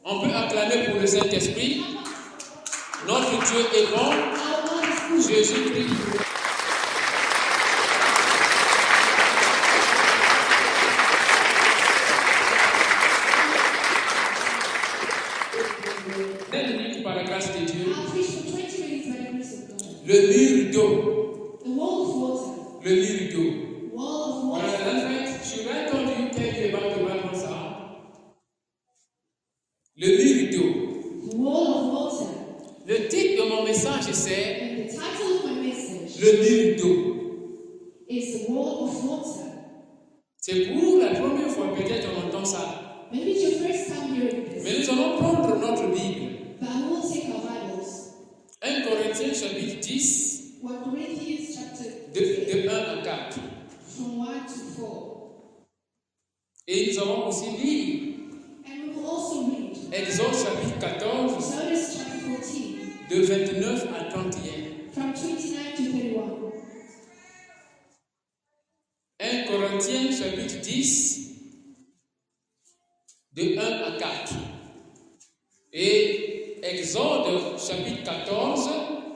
On peut acclamer pour le Saint-Esprit. Notre Dieu est bon. Jésus-Christ. Par la grâce de Dieu. Le mur d'eau. Le mur d'eau. Should I tell you about the Bible Psalm? Le mur d'eau. Le titre de mon message c'est le mur d'eau. C'est pour la première fois peut-être on entend ça. Mais nous allons prendre notre Bible. 1 Corinthiens chapitre 10 de 1 à 4. Et nous allons aussi lire Exode chapitre 14 de 29 à 31. 1 Corinthiens chapitre 10 de 1 à 4. Et Exode chapitre 14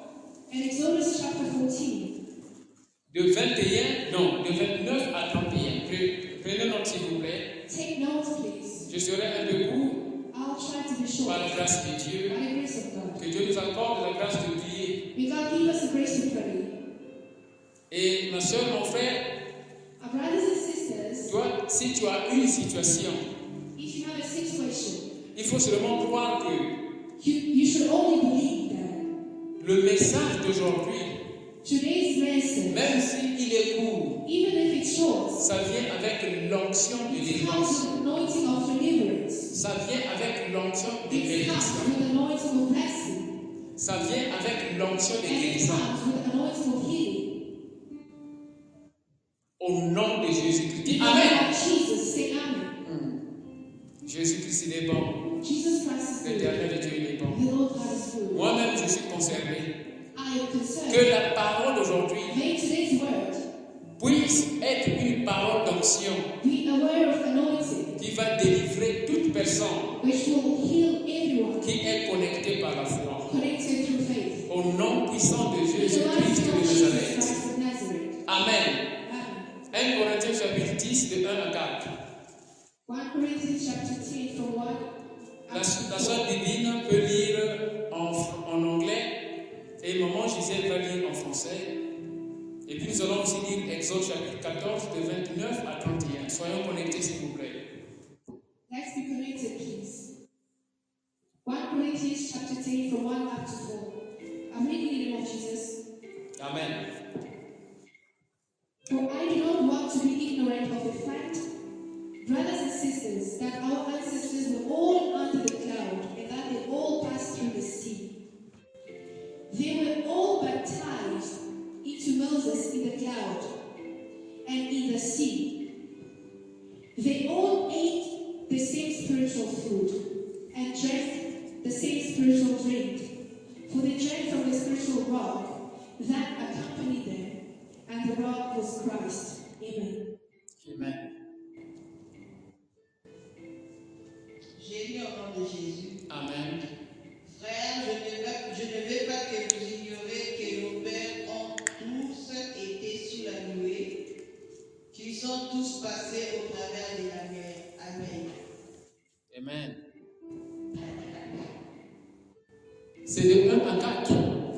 de 29 à 31. Prenez note s'il vous plaît. Take notes, please. Je serai un peu court I'll try to be short. par la grâce de Dieu. By the grace of God. Que Dieu nous accorde la grâce de prier. May God give us the grace to pray. Et ma soeur, mon frère, Our brothers and sisters, toi, si tu as une situation, if you have a situation, il faut seulement croire que you should only believe that le message d'aujourd'hui, today's message, même s'il est court, even if it's short, ça vient avec l'onction de it comes délivrance. with anointing of deliverance. Ça vient avec l'onction de It bénédiction. comes with anointing of blessing. Ça vient avec l'onction de And it guérison. comes with anointing of healing. Au nom de Jésus-Christ. Dis In the Amen. name of Jesus, say amen. Jésus-Christ, il est bon. Jesus Christ is good. L'éternel de Dieu, il est bon. The Lord God is good. Moi-même, je suis concerné. I am concerned. Que la parole d'aujourd'hui May today's word puisse être une parole d'onction be a word of anointing, qui va délivrer toute personne which will heal everyone qui est connectée par la foi. connected through faith. Au nom puissant de In the Jésus-Christ mighty name de of Jesus Nazareth. Christ of Nazareth. Amen. Amen. 1 Corinthiens chapitre 10 de 1 à 4. 1 Corinthians chapter 10 from 1 La up to sœur 4. divine peut lire en anglais et maman Gisèle va lire en français. Et puis nous allons aussi lire Exode chapitre 14 de 29 à 31. Soyons connectés s'il vous plaît. Let's be connected, please. 1 Corinthians chapter 10 from 1 up to 4. I'm reading in the name of Jesus. Amen. For I do not want to be ignorant of the fact, brothers and sisters, that our ancestors were all under the cloud and that they all passed through the sea. They were all baptized into Moses in the cloud and in the sea. They all ate the same spiritual food and drank the same spiritual drink, for they drank from the spiritual rock that accompanied them, and the rock was Christ. Amen. Amen. J'ai lu au nom de Jésus. Amen. Frères, je ne veux pas que vous ignorez que nos pères ont tous été sur la nuée, qu'ils sont tous passés au travers de la mer. Amen. Amen. C'est de 1 à 4.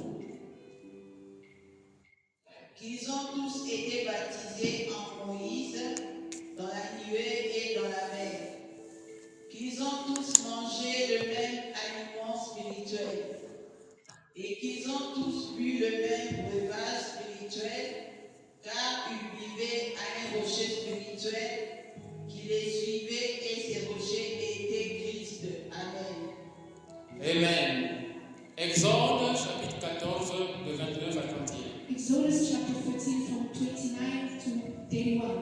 Qu'ils ont tous été baptisés en Moïse, dans la nuée et dans la mer. Qu'ils ont tous mangé le même aliment spirituel. Et qu'ils ont tous bu le même breuvage spirituel, car ils vivaient à un rocher spirituel qui les suivait, et ces rochers étaient Christ. Amen. Amen. Exode chapitre 14 de 29 à 31. Exodus chapter 14 from 29 to 31.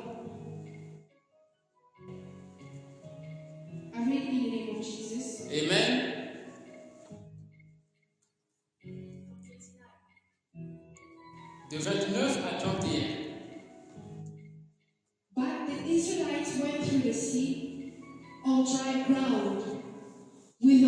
I read in the name of Jesus. Amen. De 29 à 31. But the Israelites went through the sea on dry ground with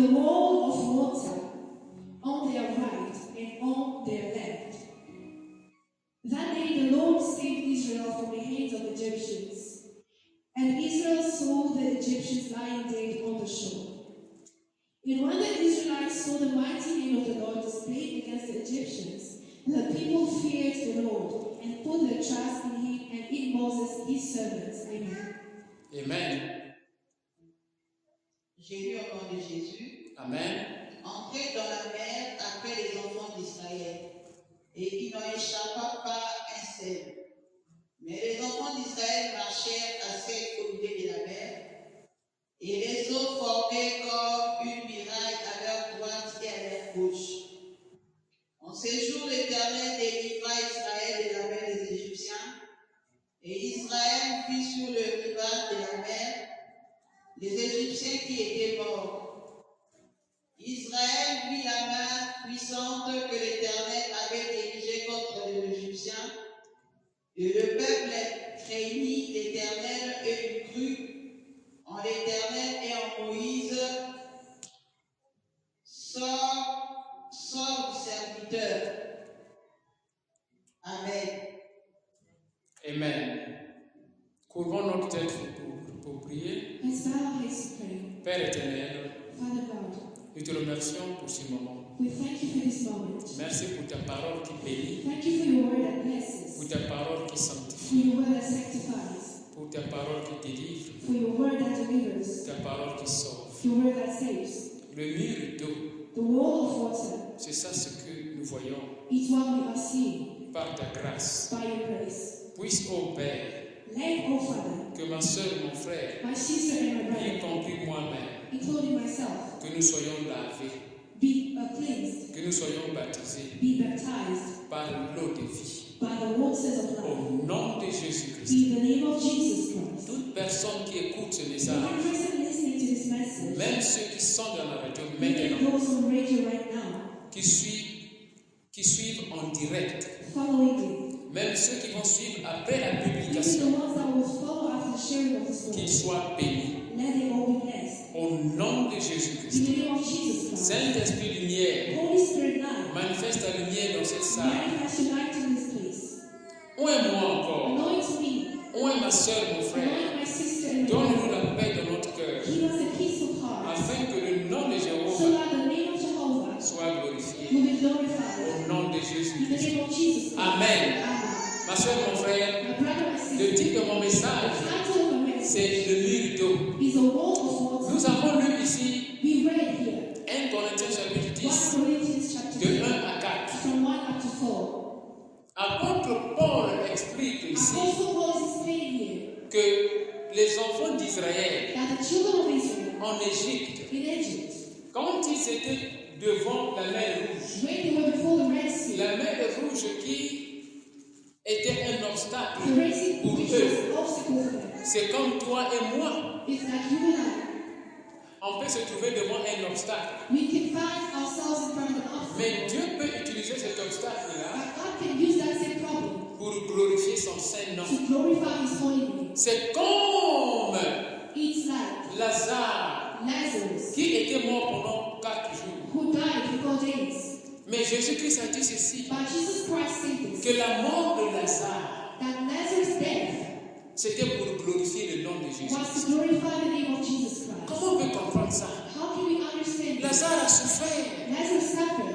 And when the Israelites saw the mighty hand of the Lord displayed against the Egyptians, the people feared the Lord and put their trust in him and in Moses, his servant. Amen. Amen. J'ai lu au nom de Jésus. Amen. Entrer dans la mer après les enfants d'Israël, et il n'en échappa pas un seul. Mais les enfants d'Israël marchèrent à 7 au milieu de la mer, et les eaux formaient comme une muraille à leur droite et à leur gauche. En ces jours, l'Éternel délivra Israël de la main des Égyptiens, et Israël vit sur le rivage de la mer les Égyptiens qui étaient morts. Israël vit la main puissante que l'Éternel avait dirigée contre les Égyptiens, et le peuple craignit l'Éternel et il crut en l'Éternel et en Moïse, sort du serviteur. Amen. Amen. Couvrons notre tête pour prier. Let's bow our heads to pray. Père éternel, Father God, nous te remercions pour ce moment. we thank you for this moment. Merci pour ta parole qui bénit, Thank you for your word that pour blesses, ta parole qui for sanctifie, your word that sanctifies, pour ta parole qui délivre, for your word that delivers, ta parole qui sauve. your word that saves. Le mur d'eau, The wall of water, c'est ça ce que nous voyons it's what we are seeing par ta grâce. by your grace. Puisse, ô Père, Let, oh Father, que ma soeur, mon frère, my sister and my y brother, compris moi-même, including myself, que nous soyons lavés, be cleansed, que nous soyons baptisés be baptized par l'eau de vie. by the waters of life. Au nom de Jésus-Christ. In the name of Jesus Christ. Toute personne qui écoute ce message, Every person listening to this message, même ceux qui sont dans la radio even maintenant, those on radio right now, qui suivent en direct, following me, même ceux qui vont suivre après la even the publication, ones that will follow after the sharing of this qu'ils word, soient bénis. let them all be blessed. Au nom de In Jésus-Christ. the name of Jesus Christ. Saint-Esprit lumière, Holy Spirit light, manifeste ta lumière dans cette salle. manifest your light in this place. Où est moi encore? Anoint me, Où est ma soeur, mon frère? anoint my sister and my Donne-nous brother. la paix dans notre cœur, Give us a peaceful heart, afin que le nom de so Jéhovah that the name of Jehovah soit glorifié. will be glorified. Au nom de In the Jésus-Christ. name of Jesus Christ. Amen. Amen. Ma soeur, mon frère, My brother, my le sister, titre de mon the message, title of my message c'est le mur d'eau. is a wall of water. Nous avons lu ici We read here 1 Corinthiens chapitre 10, 1 Corinthians chapter de 10, 1 à 4. from 1 up to 4. Apôtre Paul explique ici Apostle Paul is explaining here que les enfants d'Israël that the children of Israel en Égypte, in Egypt, quand ils étaient devant la mer Rouge, when they were before the Red Sea, la mer Rouge qui était un obstacle the Red Sea pour which eux, was an obstacle for them, c'est comme toi et moi, is that you and I, on peut se trouver devant un obstacle. we can find ourselves in front of an obstacle. Mais Dieu peut utiliser cet obstacle-là But God can use that same problem pour glorifier son saint nom. to glorify His holy name. C'est comme It's like Lazare Lazarus, qui était mort pendant 4 jours. who died for 4 days. Mais Jésus-Christ a dit ceci, But Jesus Christ said this, que la mort de Lazare, that Lazarus' death c'était pour glorifier le nom de Jésus. was to glorify the name of Jesus Christ. Comment on peut comprendre ça? How can we understand this? Lazare a souffert. Lazarus suffered.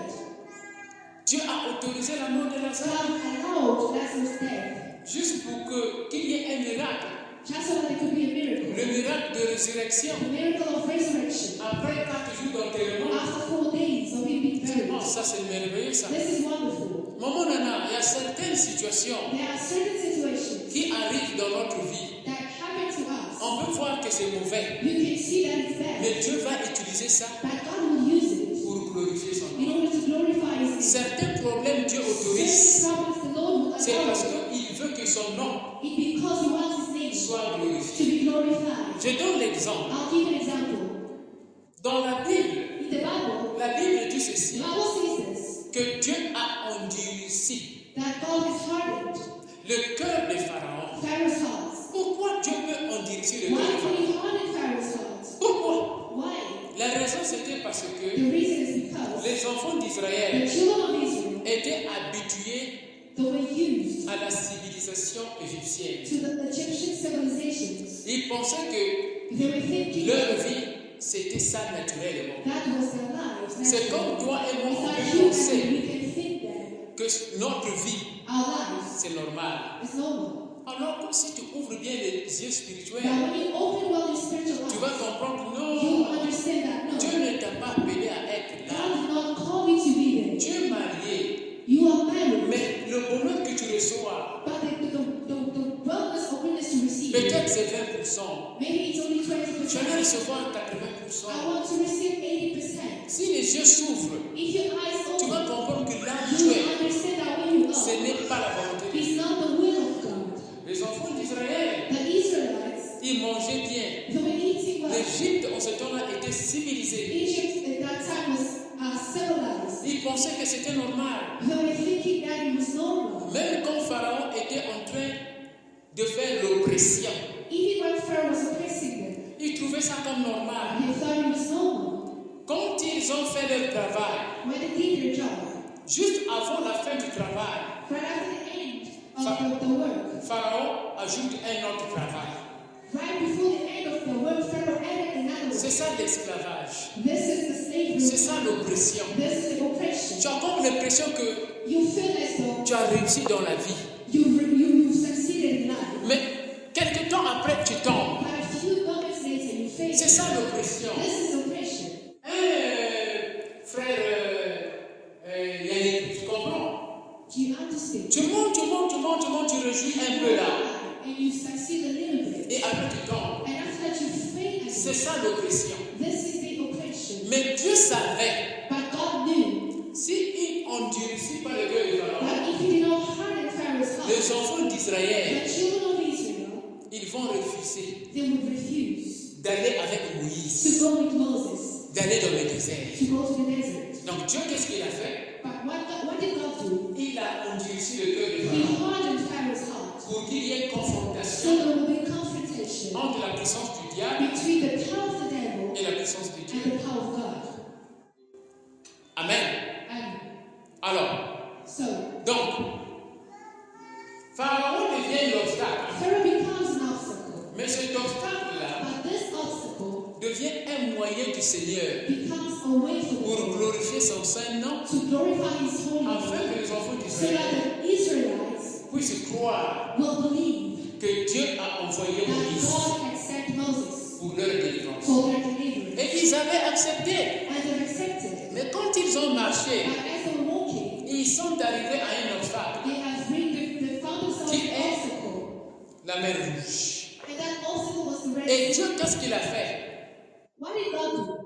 Dieu a autorisé la mort de Lazare God allowed Lazarus' death juste pour qu'il y ait un miracle. just so that there could be a miracle. Le miracle de résurrection. The miracle of resurrection. Après 4 jours d'enterrement. After 4 days of him being buried. Oh, ça c'est merveilleux ça. This is wonderful. Maman Nana, il y a certaines situations There are certain situations qui arrivent dans notre vie. that happen to us. On peut voir que c'est mauvais, You can see that it's bad. mais Dieu va utiliser ça But God will use it pour glorifier son in nom. order to glorify His name. Certains problèmes Dieu autorise, Certain problems the Lord will c'est parce allow qu'il veut que son nom it because He wants His name soit to glorifié. be glorified. Je donne l'exemple. I'll give an example. Dans la Bible, In the Bible, la Bible dit the ceci, Bible says this, que Dieu a endurci that God has hardened le cœur de Pharaon. Pharaoh's heart. Pourquoi Dieu peut endurcir le Why cœur de can Pharaon? He harden Pharaoh's heart? Pourquoi? Why? La raison c'était parce que The reason is because les enfants the d'Israël children of Israel, étaient habitués they were used à la civilisation égyptienne. to the Egyptian civilizations. Ils pensaient que They were thinking leur vie c'était ça naturellement. That was their lives. C'est comme toi et moi, It's on like peut you and penser me, we can think that que notre vie, our lives c'est normal. is normal. Alors que si tu ouvres bien les yeux spirituels, But when you open well your spiritual tu vas eyes, comprendre, you non, understand that no, Dieu ne t'a pas appelé à être God là. did not call you to be there. Tu es marié, You are married, mais le bonheur que tu reçois, but the wellness or willingness to receive, peut-être c'est 20%. maybe it's only Tu vas 20%. recevoir I 80%. want to receive 80%. Si les yeux s'ouvrent, If your eyes tu vas open, comprendre que là où tu you es, will understand that when you ce are, n'est pas la volonté de Dieu. it's not the will of God. Les enfants d'Israël, The Israelites, ils mangeaient bien. they were eating well. L'Égypte, en ce temps-là, était civilisée. Egypt at that time was civilized. Ils pensaient que c'était normal. They were thinking that it was normal. Même quand Pharaon était en train de faire l'oppression, Even when Pharaoh was oppressing them, ils trouvaient ça comme normal. they thought it was normal. Quand ils ont fait leur travail, When they did their job, juste avant la fin du travail, right after the end of the work, Pharaon ajoute un autre travail. right before the end of the work, Pharaoh added another C'est one. ça l'esclavage. This is the slavery. C'est ça l'oppression. This is the oppression. Tu as comme l'impression que You feel as though tu as réussi dans la vie. you succeeded in life. Mais quelque temps après, tu tombes. But a few moments later, you fail. C'est ça l'oppression. This is oppression. Frère Yannick, tu comprends? Do you understand? Tu montes, tu réjouis un peu là. And you succeed a little bit. Et après tu tombes. And after that, you fail again. C'est ça l'oppression. This is the oppression. Mais Dieu savait, But God knew si on n'endurcit pas le cœur de Pharaon, that if he did not harden Pharaoh's heart, les enfants d'Israël, the children of Israel, ils vont refuser they would refuse d'aller avec to Moïse, go with Moses, d'aller dans le désert. to go to the desert. Donc Dieu, qu'est-ce qu'il a fait? But what did God do? Il a endurci le cœur de He Pharaon hardened Pharaoh's heart. pour qu'il y ait So confrontation there will be confrontation entre la puissance du diable between the power of the devil et la puissance de Dieu. and the power of God. Amen. And Alors, so, donc, Pharaon devient l'obstacle. Pharaoh becomes an obstacle. Mais cet obstacle-là But this obstacle devient un moyen du Seigneur becomes a way for the pour Lord glorifier son saint nom, to glorify His holy afin name, que les enfants so d'Israël that the Israelites puissent croire will believe que Dieu a envoyé that Moïse God had sent Moses pour leur délivrance. for their deliverance. Et ils avaient accepté. And they accepted. Mais quand ils ont marché, But as they were walking, ils sont arrivés à un obstacle, they have found themselves Qui an est? obstacle. la mer Rouge. And that obstacle was the Red Et Sea. Dieu, qu'est-ce qu'il a fait? What did God do?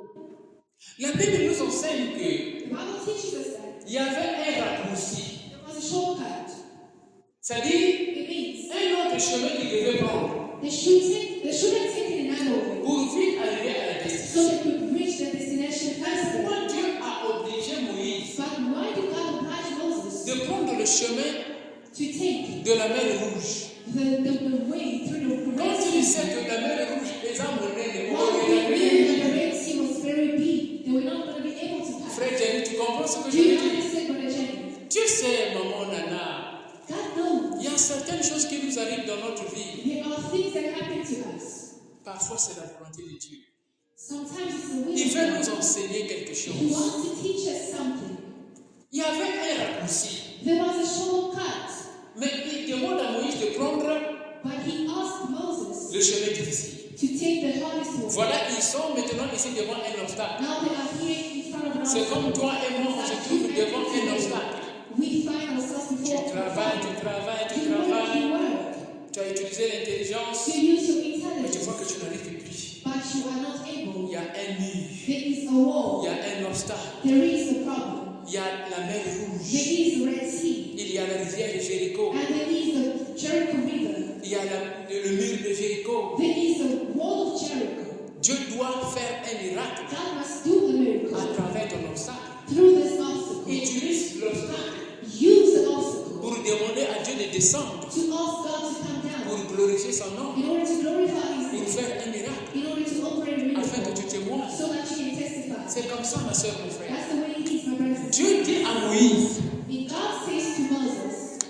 La Bible nous enseigne que The Bible teaches us that il y avait un raccourci. there was a shortcut. C'est-à-dire, It means un autre chemin qu'ils devaient prendre they should have taken another way pour vite arriver à la so destination. they could reach their destination faster. Pourquoi Dieu a obligé Moïse But why did God oblige Moses de prendre le chemin to take de la mer Rouge? the way through the Quand Red il Sea? sait que la mer Rouge, les âmes renaient, Well, they knew that the Red Sea was very deep. They were not going to be able to pass. Frère Jenny, tu comprends ce que Do je you veux dire? understand what I mean? Tu sais, maman Nana, God knows. il y a certaines choses qui nous arrivent dans notre vie. There are things that happen to us. Parfois, c'est la volonté de Dieu. Sometimes it's the will Il of veut God. nous enseigner quelque He chose. wants to teach us something. Il y avait un raccourci, There was a shortcut, mais il demande à Moïse de prendre but he asked Moses le chemin difficile. to take the hardest one. Voilà, ils sont maintenant ici devant un obstacle. Now they are here in front of an C'est comme obstacle. toi et moi, on se trouve devant un obstacle. We find ourselves Tu before travailles, tu You work, travailles. you work. Tu as utilisé l'intelligence, You use your mais tu vois que intelligence, tu n'arrives plus. but you are not Il able. y a un mur, There is a il wall. y a un obstacle, There is a problem. il y a la mer There Rouge, is the Red Sea. il y a la rivière de Jéricho, And there is the Jericho River. il y a le mur de Jéricho. There is the wall of Jericho. Dieu doit faire un miracle God must do the miracle à travers ton obstacle. through this obstacle. Utilise l'obstacle Use the obstacle pour demander à Dieu de descendre, to ask God to come down pour glorifier son nom, in order to glorify His pour name, faire un miracle, in order to operate a afin que miracle, tu témoignes. so that you can testify. C'est comme ça, ma soeur, mon frère. That's the way it is, my brothers and Dieu dit à Moïse, sisters. If God says to Moses,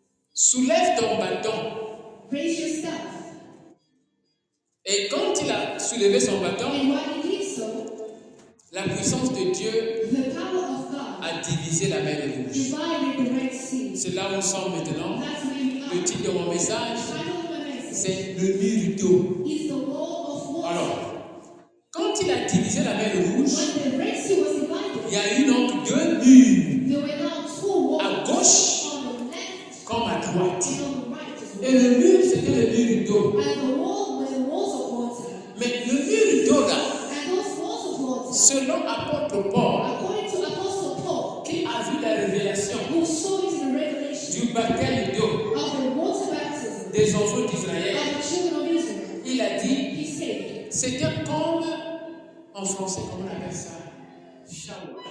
soulève ton bâton. raise your staff. Et quand il a soulevé son bâton, And while he did so, la puissance de Dieu the power of God a divisé la mer Rouge. divided the Red Sea. C'est là où nous sommes maintenant. That's where we are. Le titre de mon message, The title of my message c'est le mur d'eau. is the wall of water. Alors, quand il a divisé la mer Rouge, When the Red Sea was divided, il y a eu donc deux murs, there were now two walls à gauche on the left comme à droite. and on the right as Et well. le mur, c'était le mur d'eau. And the wall were the walls of water. Mais le mur d'eau là, And those walls of water, selon apôtre Paul, according to Apostle Paul, qui a vu la révélation who saw it in the revelation du baptême d'eau of the water baptism des enfants d'Israël, of the children of Israel, il a dit, he said, c'était comme, en français, comment on appelle ça? Shower.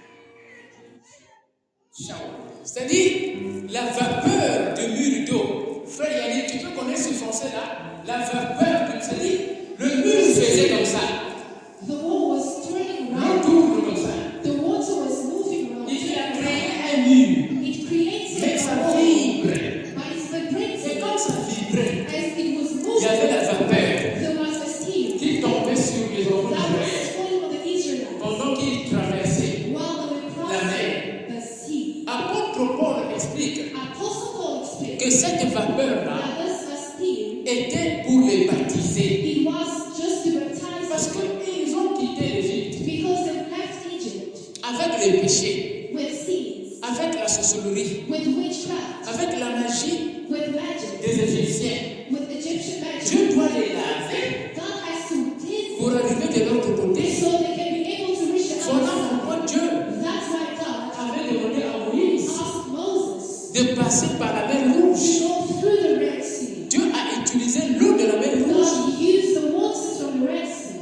C'est-à-dire, la vapeur de mur d'eau. Frère Yannick, tu peux connaître ce français-là? La vapeur de, c'est-à-dire, le mur faisait comme ça. the wall was turning L'eau around, tourne comme ça. the water was moving around. Il a créé un mur. It created Mais a ça wall, vibre. but it's vibrating. Et quand ça vibrait, As it was il y avait moving, la vapeur there was a steam qui tombait sur les enfants that d'Israël was falling on the Israelites pendant qu'ils traversaient. while they were crossing the sea. Apôtre Paul explique Apostle Paul explained que cette vapeur-là that this steam, était pour les baptiser. it was just to baptize Parce them qu'ils ont quitté l'Égypte because they left Egypt avec le péché, with sins, avec la sorcellerie, with witchcraft, avec la magie with magic, des Égyptiens. with Egyptian magic. Dieu doit les laver God has to cleanse pour arriver de l'autre côté. so they can be able to reach the Voilà other side. pourquoi Dieu That's why God avait demandé à Moïse asked Moses de passer par la mer to Rouge. go through the Red Sea. Dieu a utilisé l'eau de la mer Rouge God used the waters from the Red Sea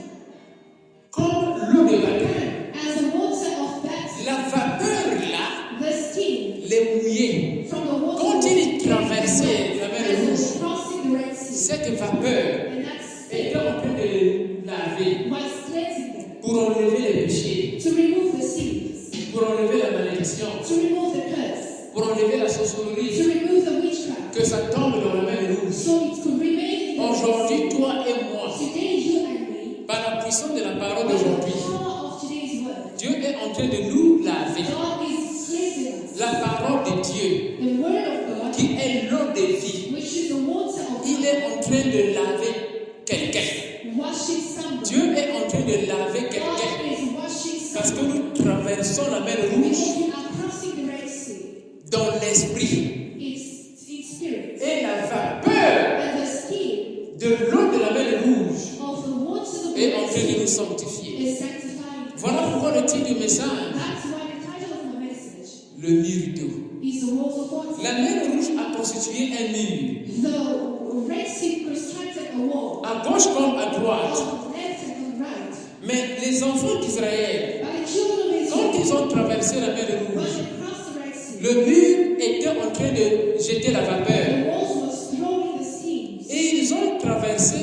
comme l'eau de baptême. as the water of baptism. La vapeur-là The steam les mouillait. from the water Quand il traversait la mer as it Rouge, was crossing the Red Sea. cette vapeur And that steam était en train de laver was cleansing them pour enlever les péchés, to remove the sins, pour enlever la malédiction, to remove the curse, pour enlever la to sorcellerie, remove the witchcraft, que ça tombe dans la mer Rouge. so it could remain in the Aujourd'hui, toi et moi, Today, you and me, par la puissance de la parole by the d'aujourd'hui, power of today's word, Dieu est en train de nous laver. God is cleansing us. La parole de Dieu, The word of God, qui est l'eau de vie, which is the water of il God, est en train de laver quelqu'un. washing somebody. Dieu est en train de laver God quelqu'un. is washing Parce que somebody. nous traversons la mer Because Rouge we are crossing the Red Sea. dans l'esprit. In spirit. Et la vapeur And the steam de l'eau de la mer Rouge of the waters of the est en Red train de Sea nous sanctifier. is sanctifying. Voilà pourquoi le titre du message, That's why the title of my message le mur d'eau. is the walls of water. La mer Rouge a constitué un mur, The Red Sea constructed a wall à gauche comme à droite. on the left and on the right. Mais les enfants d'Israël, But the children of quand Israel, ils ont traversé la mer when Rouge, they crossed the Red Sea, le mur était en train de jeter la vapeur. the walls was throwing the steams. Et ils ont traversé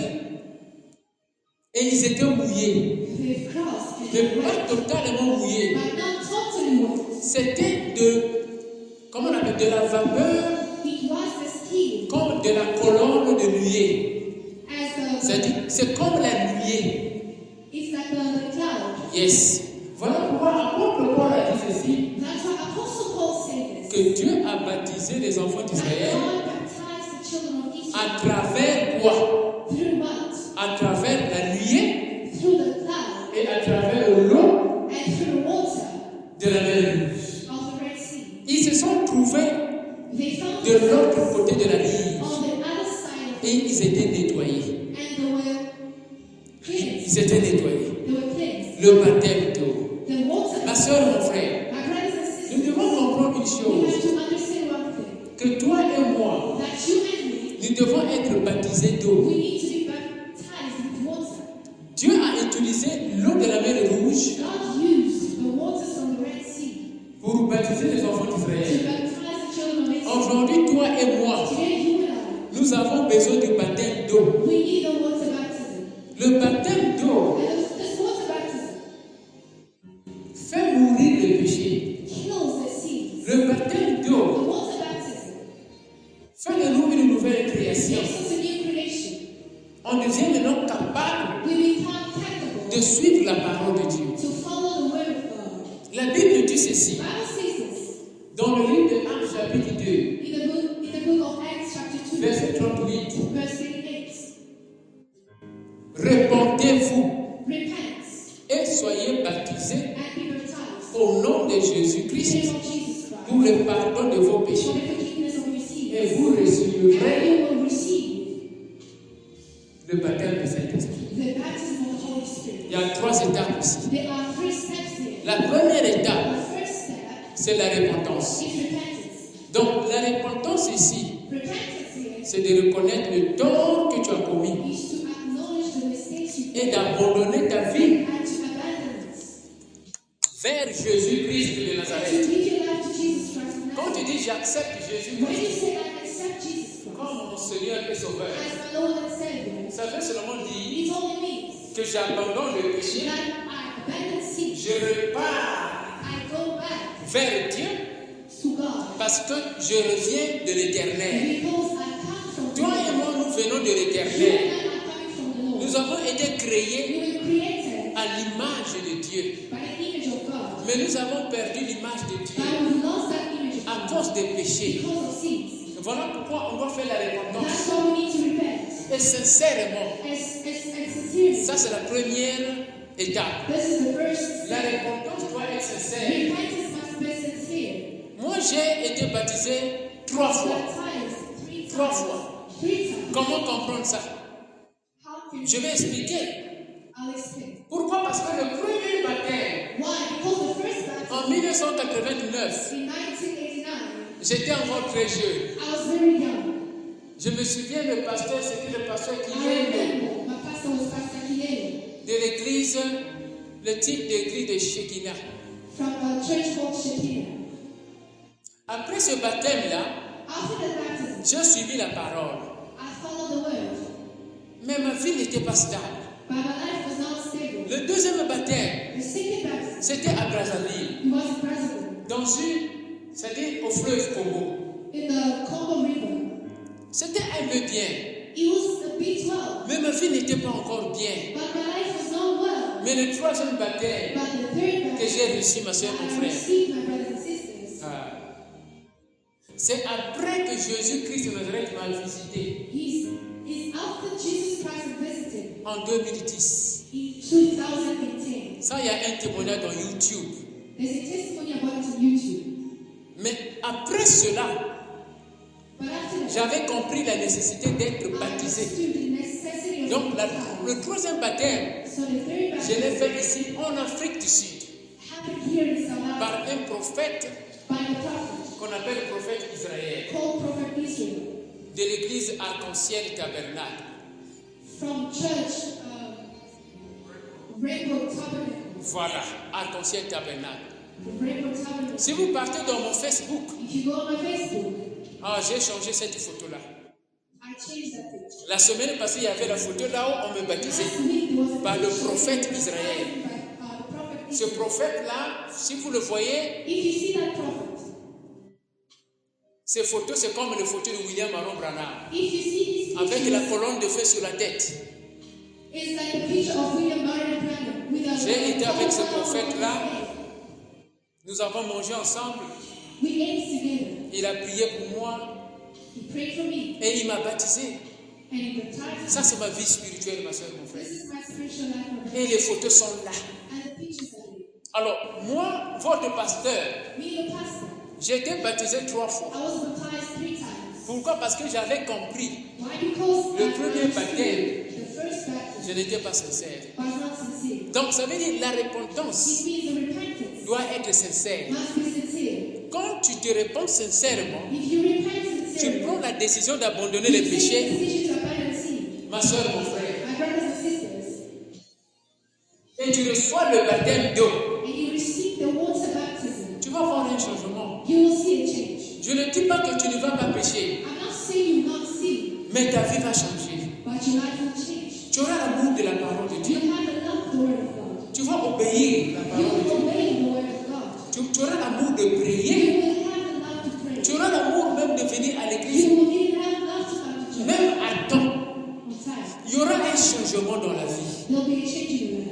et ils étaient mouillés. They crossed and Mais they pas went, totalement mouillés. but not totally wet. C'était comment on appelle, de la vapeur It was the steam comme de la colonne de nuée. as C'est comme la nuée. it's like the cloud. Yes. Voilà pourquoi l'apôtre Paul a dit ceci, That's why Apostle Paul said this. que Dieu a baptisé les enfants That d'Israël God baptized the children of Israel à travers quoi? through what? À travers la nuée Through the cloud et à travers l'eau and through the water de la mer Rouge. of the Red Sea. Ils se sont trouvés They found de l'autre themselves côté de la rive on the other side of et ils étaient nettoyés. and they were cleansed. Ils étaient nettoyés. They were cleansed. Le baptême d'eau. The water. Ma soeur, mon frère, My brothers and nous sisters, devons comprendre une we chose, have to understand one thing. que toi et moi, That you and me, nous devons être baptisés d'eau. we need to be baptized with water. Dieu a utilisé l'eau de la mer Rouge God used the waters from the Red Sea pour baptiser les enfants to d'Israël. baptize the children of Israel. Aujourd'hui, toi et moi, Today, you and I, nous avons besoin du baptême d'eau. we need the water baptism. Le baptême d'eau And this water baptism fait mourir le péché. kills the sins. Le baptême The d'eau water baptism fait de nous une nouvelle création. makes us a new creation. On devient maintenant capable We become de suivre la parole de Dieu. to follow the word of God. La Bible dit ceci, The Bible says this dans le livre de Actes chapitre 2, in the book of Acts chapter 2, verset 38. verse 38. Répentez-vous Repent et soyez baptisés and be baptized au nom de in the Jésus-Christ name of Jesus Christ pour le pardon de vos for péchés. the forgiveness of your sins, Et vous recevrez and you will receive le baptême du Saint-Esprit. the baptism of the Holy Il Spirit. y a 3 étapes ici. There are 3 steps here. La première étape, The first step c'est la repentance. is repentance. Donc, la repentance ici, Repentance here c'est de reconnaître le tort que tu as commis is to acknowledge the mistakes you've et made d'abandonner ta vie and to abandon it. vers Jésus-Christ de To Nazareth. give your life to Jesus Christ of Quand tu Nazareth. dis j'accepte When Jésus-Christ you say, I accept Jesus Christ comme mon Seigneur et Sauveur, as my Lord and Savior, ça veut seulement dire it only means que j'abandonne le péché, that I abandon sin. je repars I go back vers Dieu to God parce que je reviens de l'éternel. because I come from Toi God. et moi, nous venons de You l'éternel. and I are coming from the Lord. Nous avons été créés You were created à l'image de Dieu. by the image of God. Mais nous avons perdu l'image de Dieu But we lost that image of à God cause des péchés. because of sins. Voilà pourquoi on doit faire la repentance. That's why we need to repent. Et sincèrement, And sincerely. ça c'est la première étape. This is the first La step. repentance doit être sincère. Repentance must be sincere. Moi, j'ai été baptisé 3 fois. Baptized 3 3 times. fois. 3 times. Comment comprendre ça? How can Je vais expliquer. I'll explain. Pourquoi? Parce que le premier baptême, Why? Because the first baptism en 1989, in 1989, j'étais encore très jeune. I was very young. Je me souviens, le pasteur, c'était le pasteur qui I est remember my pastor was Pastor Kielo de l'église, le type d'église de Shekinah. from a church called Shekinah. Après ce baptême-là, After the baptism, j'ai suivi la parole. I followed the word, Mais ma vie n'était pas stable. but my life was not stable. Le deuxième baptême, The second baptism, c'était à Brazzaville, he was in Brazil, dans une, c'est-à-dire au fleuve Congo. in the Congo River. C'était un peu bien, It was a bit well, mais ma vie n'était pas encore bien. but my life was not well. Mais le troisième baptême But the third que baptism, j'ai reçu, ma soeur, mon I frère, received, my brothers and sisters. c'est après que Jésus-Christ de Nazareth m'a visité Is after Jesus Christ visited en 2010. in 2010. Ça, il y a un témoignage dans YouTube. There's a testimony about it on YouTube. Mais après cela, But after that, j'avais compris la nécessité d'être I baptisé. understood the necessity of Donc, baptism. le troisième baptême, So the third je l'ai baptism fait ici en Afrique du Sud happened here in South Africa par un prophète by a prophet qu'on appelle le prophète Israël called Prophet Israel de l'église Arc-en-Ciel Tabernacle. from church Rainbow Tabernacle. Voilà, Arc-en-Ciel Tabernacle. Rainbow Tabernacle. Si vous partez dans mon Facebook, If you go on my Facebook, j'ai changé cette photo-là. I changed that picture. La semaine passée, il y avait la photo là où on me baptisait Last week there was a par le picture prophète by, Israël. the prophet Ce Israel. prophète-là, si vous le voyez, If you see that prophet, ces photos, c'est comme les photos de William Aaron Branham, if you see his avec la picture, colonne de feu sur la tête. it's like a picture of William Marion Branham with a J'ai été avec ce collar on prophète-là. his head. Nous avons mangé ensemble. We ate together. Il a prié pour moi He prayed for me et il m'a baptisé. and he baptized Ça, me. c'est ma vie spirituelle, ma soeur, mon frère. This is my spiritual life, my brother. Et les photos sont là. And the pictures are there. Alors, moi, votre pasteur, Me, the pastor, j'ai été baptisé 3 fois. I was baptized 3 times. Pourquoi? Parce que j'avais compris. Why? Because Le I premier understood baptême. the first baptism Je n'étais pas sincère. was not sincere. Donc, ça veut dire la repentance It means the repentance doit être sincère. must be sincere. Quand tu te repens sincèrement, If you repent tu sincerely, prends la décision d'abandonner you les take the péchés. decision to abandon sin. Ma soeur, mon frère. My brothers and sisters, Et tu reçois le baptême d'eau. and you receive the water baptism, Tu vas voir un changement. you will see a change. Je ne dis pas que tu ne vas pas pécher, I'm not saying you will not sin, mais ta vie va changer. but your life will change. Tu auras l'amour de la parole de Dieu. You have the love of the word of God. Tu vas obéir à la You parole de will Dieu. obey the word of God. Tu auras l'amour de prier. You will have the love to pray. Tu auras l'amour même de venir à l'église, You will even have love to come to church même à temps. on time. Il y aura un changement dans la vie. There'll be a change in your life. Voilà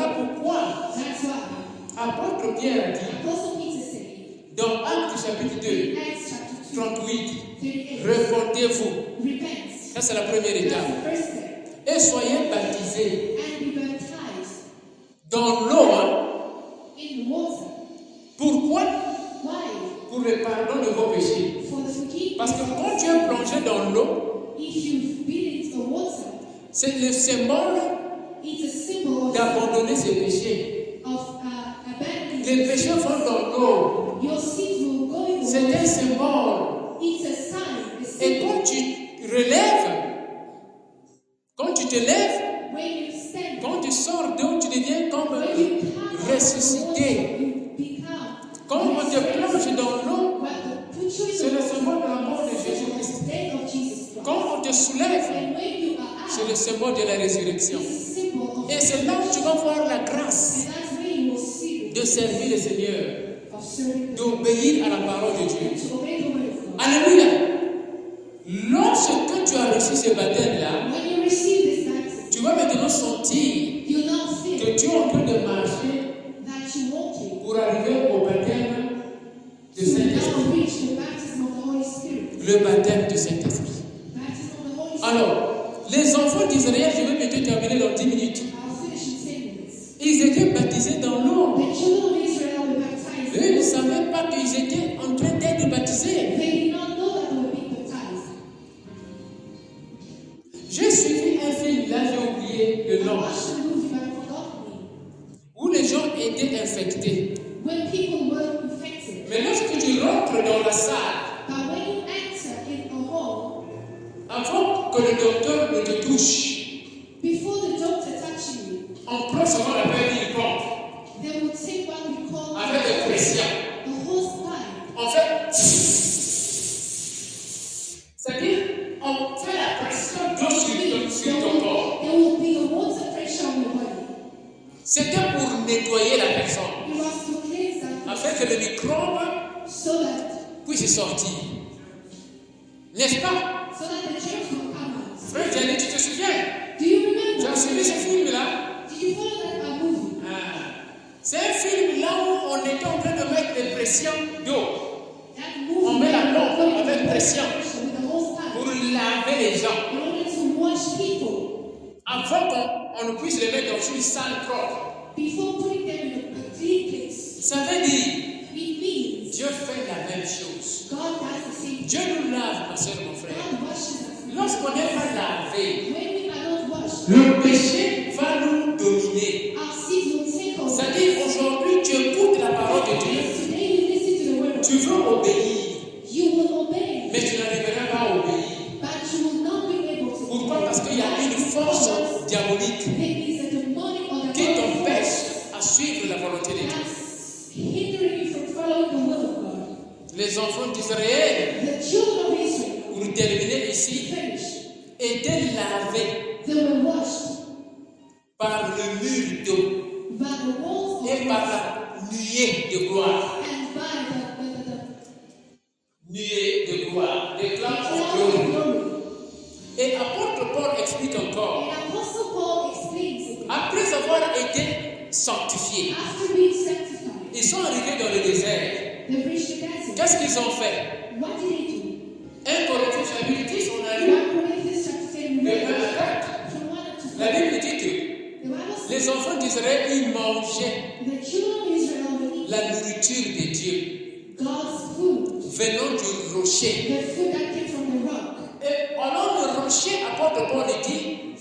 voilà pourquoi That's why apôtre Pierre a dit Apostle Peter said dans Actes chapitre 2, in Acts chapter 2, 38, 38, répondez-vous. repent. Ça, c'est la première That's étape. the first step. Et soyez baptisés And be baptized dans l'eau. Hein. in the water. Pourquoi? Why? Pour le pardon de vos péchés. For the forgiveness. Parce que quand tu es plongé dans l'eau, If you've been into the water, c'est le symbole it's a symbol d'abandonner ses péchés. of abandoning. Les péchés vont dans l'eau. Your sins will go in the C'est un water. symbole. It's a sign, a Et symbol. quand tu relèves, quand tu te lèves, When you stand, quand tu sors d'eau, tu deviens comme when you come out of the water, ressuscité. you become. Quand on te plonge dans l'eau, c'est le symbole de la mort de Jésus-Christ. Quand on te soulève, c'est le symbole de la résurrection. Et c'est là où tu vas voir la grâce de servir le Seigneur, d'obéir à la parole de Dieu. Alléluia. Lorsque tu as reçu ce baptême-là, tu vas maintenant sentir que tu es en train de marcher pour arriver au baptême du Saint-Esprit. Le baptême du Saint-Esprit. Alors, les enfants d'Israël, je vais bientôt terminer dans 10 minutes. Ils étaient baptisés dans l'eau. Eux, ils ne savaient pas qu'ils étaient en train d'être baptisés. J'ai suivi un film, là j'ai oublié le nom, où les gens étaient infectés. Mais lorsque tu rentres dans la salle, avant que le docteur ne te touche, on prend ce qu'on appelle une pompe avec des pressions. On fait, c'est-à-dire, on fait la pression d'eau sur ton corps. C'était pour nettoyer la personne, afin que le microbe puisse sortir. N'est-ce pas? Frère Gianni, tu te souviens? Tu as suivi ce film-là? C'est un film là où on était en train de mettre des pressions d'eau. On met la pompe avec pression pour laver les gens. Avant qu'on ne puisse les mettre dans une salle propre. Ça veut dire, Dieu fait la même chose. Dieu nous lave, ma soeur, mon frère. Lorsqu'on n'est pas lavé, le péché va nous dominer. C'est-à-dire, aujourd'hui, tu écoutes la parole de Dieu. Tu veux obéir, mais tu n'arriveras pas à obéir. Pourquoi? Parce qu'il y a une force diabolique qui t'empêche à suivre la volonté de Dieu. Les enfants d'Israël, pour terminer ici, étaient lavés par le mur d'eau et par la nuée de gloire. Nuée de gloire, des clouds of glory. Et apôtre Paul explique encore, après avoir été sanctifiés, ils sont arrivés dans le désert. Qu'est-ce qu'ils ont fait? 1 Corinthiens chapitre 10, on a lu de 1 à 4. La Bible dit que les enfants d'Israël, ils mangeaient la nourriture de Dieu venant du rocher. Et alors le rocher, apôtre Paul dit,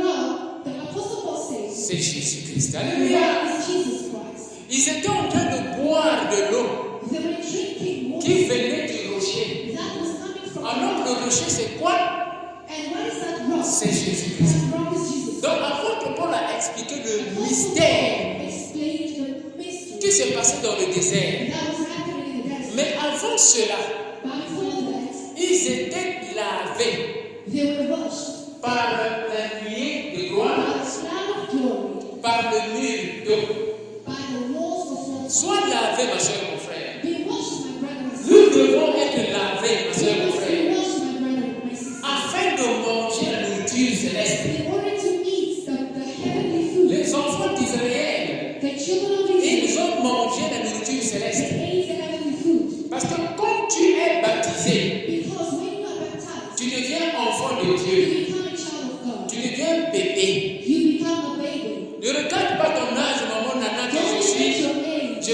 c'est Jésus-Christ. Alléluia. Ils étaient en train de boire de l'eau qui venait du rocher. Alors le rocher, c'est quoi? C'est Jésus-Christ. Donc apôtre Paul a expliqué le mystère qui s'est passé dans le désert. Mais avant cela, ils étaient lavés par la nuée de gloire, par le mur d'eau. Sois lavé, ma soeur, mon frère. Nous devons être lavés, ma soeur, mon frère, afin de manger la nourriture céleste. Les enfants d'Israël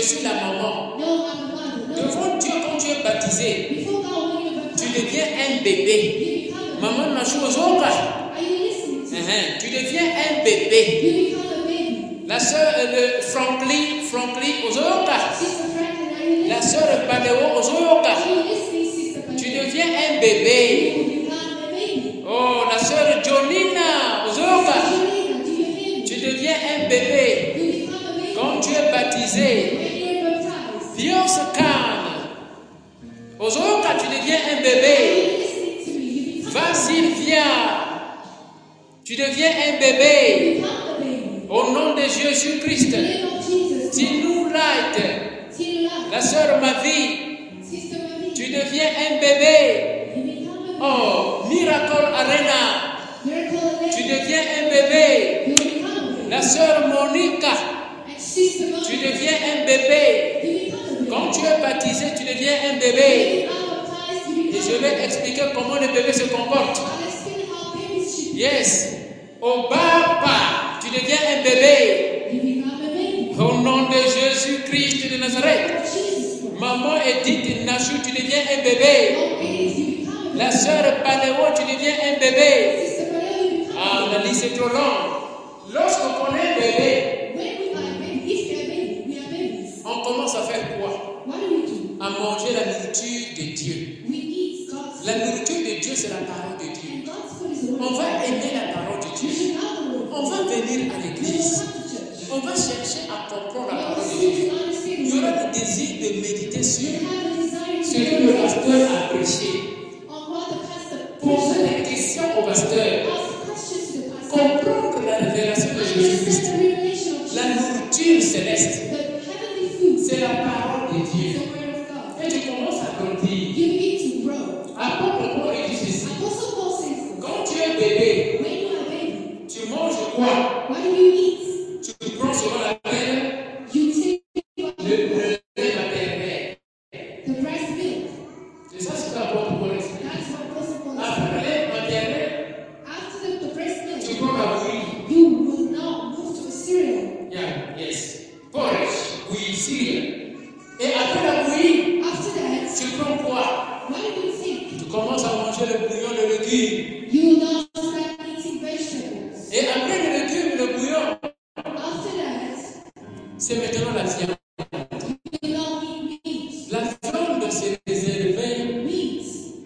suis la maman. No, I'm a mother. No. Devant Dieu, quand tu es baptisé, Before God, when you're tu baptized, deviens un bébé. you become a Maman n'a chose au cas. Are you listening to me? Tu deviens un bébé. You become a baby. La sœur Franklin Ozoyoka. Sister Franklin, are you La listening? sœur Badeo Ozoyoka. Are you listening, Sister Tu Franklin? deviens un bébé. You will become a baby. Oh, la sœur Jonina Ozoyoka. Angelina, do you hear me? Tu deviens un bébé. You become a baby. Quand tu es baptisé, When you're baptized. Dios calme. Ozoyoka, tu deviens un Are bébé. you listening to me? You become Va a baby. Sylvia. Tu deviens un bébé. You become a baby. Au nom de Jésus-Christ. In the name of Jesus. Tinu Light. Till love. La sœur Mavi. Sister Marie. Tu deviens un bébé. You become a baby. Oh, Miracle Arena. Miracle Tu Lady. deviens un bébé. You become a baby. La sœur Monica. And Sister Tu Monica. deviens un bébé. You become a baby. Quand tu es baptisé, tu deviens un bébé. When you are baptized, you Et become je a vais baby. expliquer comment le bébé se comporte. I'll explain how babies should be. Yes. Au Baba, tu deviens un bébé. You become a baby. Au nom de Jésus-Christ de Nazareth. Jesus Christ. Maman Edith Nachou, tu deviens un bébé. Oh, babies, you become a baby. La sœur Paléo, tu deviens un bébé. Sister Maria, you become Ah, a la baby. liste est trop longue. Lorsqu'on est bébé, When we are a baby, if we are a baby, we are babies. on commence à faire quoi? What do? À manger la nourriture de Dieu. We eat God's La food. nourriture de Dieu, c'est la parole de Dieu. And God's food is the word On of va God. aimer la parole de We Dieu. should love the word. On va venir à We will l'église. come to church. On va chercher à comprendre la We parole will de seek Dieu. to understand Il the y aura word. le désir de méditer We sur have a desire ce to que le pasteur meditate a prêché. on what the pastor Poser preached. des questions au pasteur. Ask questions to the pastor. Comprendre la révélation de Understand Jésus-Christ. the revelation of La Jesus. nourriture céleste, The heavenly food is c'est la parole de the Dieu. word of God. Et tu commences à grandir. You need to grow. Apôtre Paul dit ceci. Apostle Paul says this. Quand tu es bébé, When you are a baby, tu manges quoi? what do you eat? Tu prends souvent la peine, You take le lait maternel. the breast milk. C'est ça ce qu'apôtre Paul explique. That's what Apostle Paul says. Après le lait maternel, After the breast tu milk, prends la bouillie. you will now move to a cereal. Yeah, yes. Porridge, bouillie, céréales. Et après la bouillie, After that, tu prends quoi? what do you think? Tu commences à manger le bouillon, le légume. You will now start eating vegetables. Et après le légume, le bouillon, After that, c'est maintenant la viande. you will now eat meat. La viande, c'est réservé Meat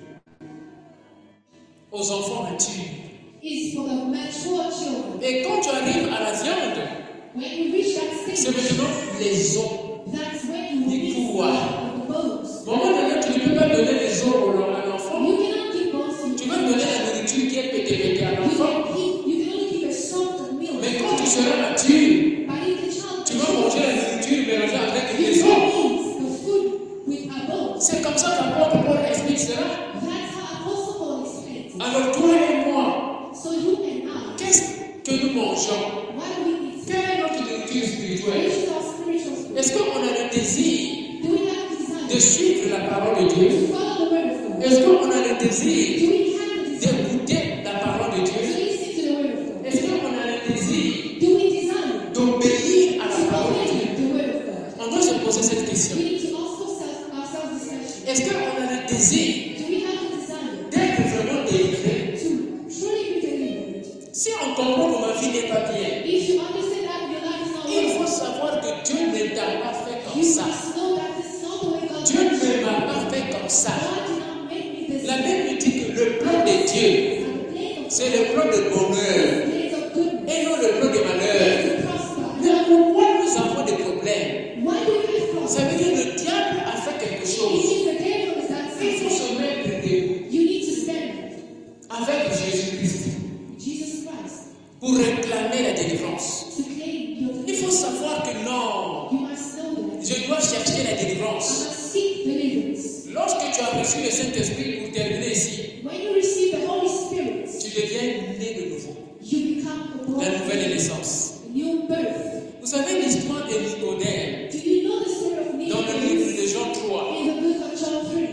aux enfants matures. is for the mature children. Et quand tu arrives à la viande, When you reach that c'est stage, maintenant les os. that's when you will Les eat couilles. the bones. Moment donné, tu ne peux pas donner les os à l'enfant. You cannot give bones. Tu vas donner la nourriture qui est pété à You l'enfant. can only give a soft milk. Mais quand tu seras mature, But if the child tu vas manger la nourriture mélangée avec you les os. will eat the food with a bone. C'est comme ça qu'apôtre Paul explique cela. That's how Apostle Paul explains it. Alors toi et moi, So you and I, qu'est-ce que nous mangeons? what do we eat? Quelle est notre nourriture spirituelle? Which is our spiritual food? Est-ce qu'on a le désir Do we have the de desire suivre la parole de Dieu? to follow the word of God? Est-ce qu'on a le désir Do we have the desire d'écouter la parole de to Dieu? listen to the word of God? Est-ce qu'on a le désir Do we desire d'obéir à to la parole de Dieu? obey the word of God? On doit se poser cette question. We need to ask ourselves this question. Est-ce qu'on a le désir Do we have the desire d'être vraiment délivré? to truly be delivered? Si on comprend que ma vie n'est pas bien, If you understand that your life is not il well, faut savoir que Dieu ne t'a pas fait comme you ça. must know that this is not the way God Dieu made ne you. m'a pas fait comme ça. God did not make me this La way. Bible dit que le plan de Dieu, And the plan of c'est le plan de bonheur plans of goodness et non le plan de malheur. is to prosper. Mais pourquoi nous avons des problèmes? Why do we have Ça veut problems? dire que le diable a fait quelque chose. If the devil is that Il faut situation, se mettre debout you need to stand avec Jésus-Christ Jesus Christ pour réclamer la délivrance. to claim your Il faut savoir que non, You must know that. je dois chercher la I délivrance. must seek deliverance. Lorsque tu as reçu le Saint-Esprit, pour terminer ici, When you receive the Holy Spirit, tu deviens né de nouveau. you become a La born nouvelle naissance. new birth. Vous savez l'histoire de Nicodème Do you know the story of dans le livre Nicodemus de Jean 3. in the book of John 3?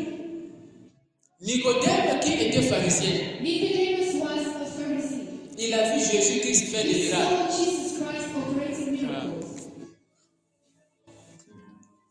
Nicodème qui était pharisien, Nicodemus was a Pharisee. il a vu Jésus-Christ faire des He miracles. saw Jesus Christ operating miracles.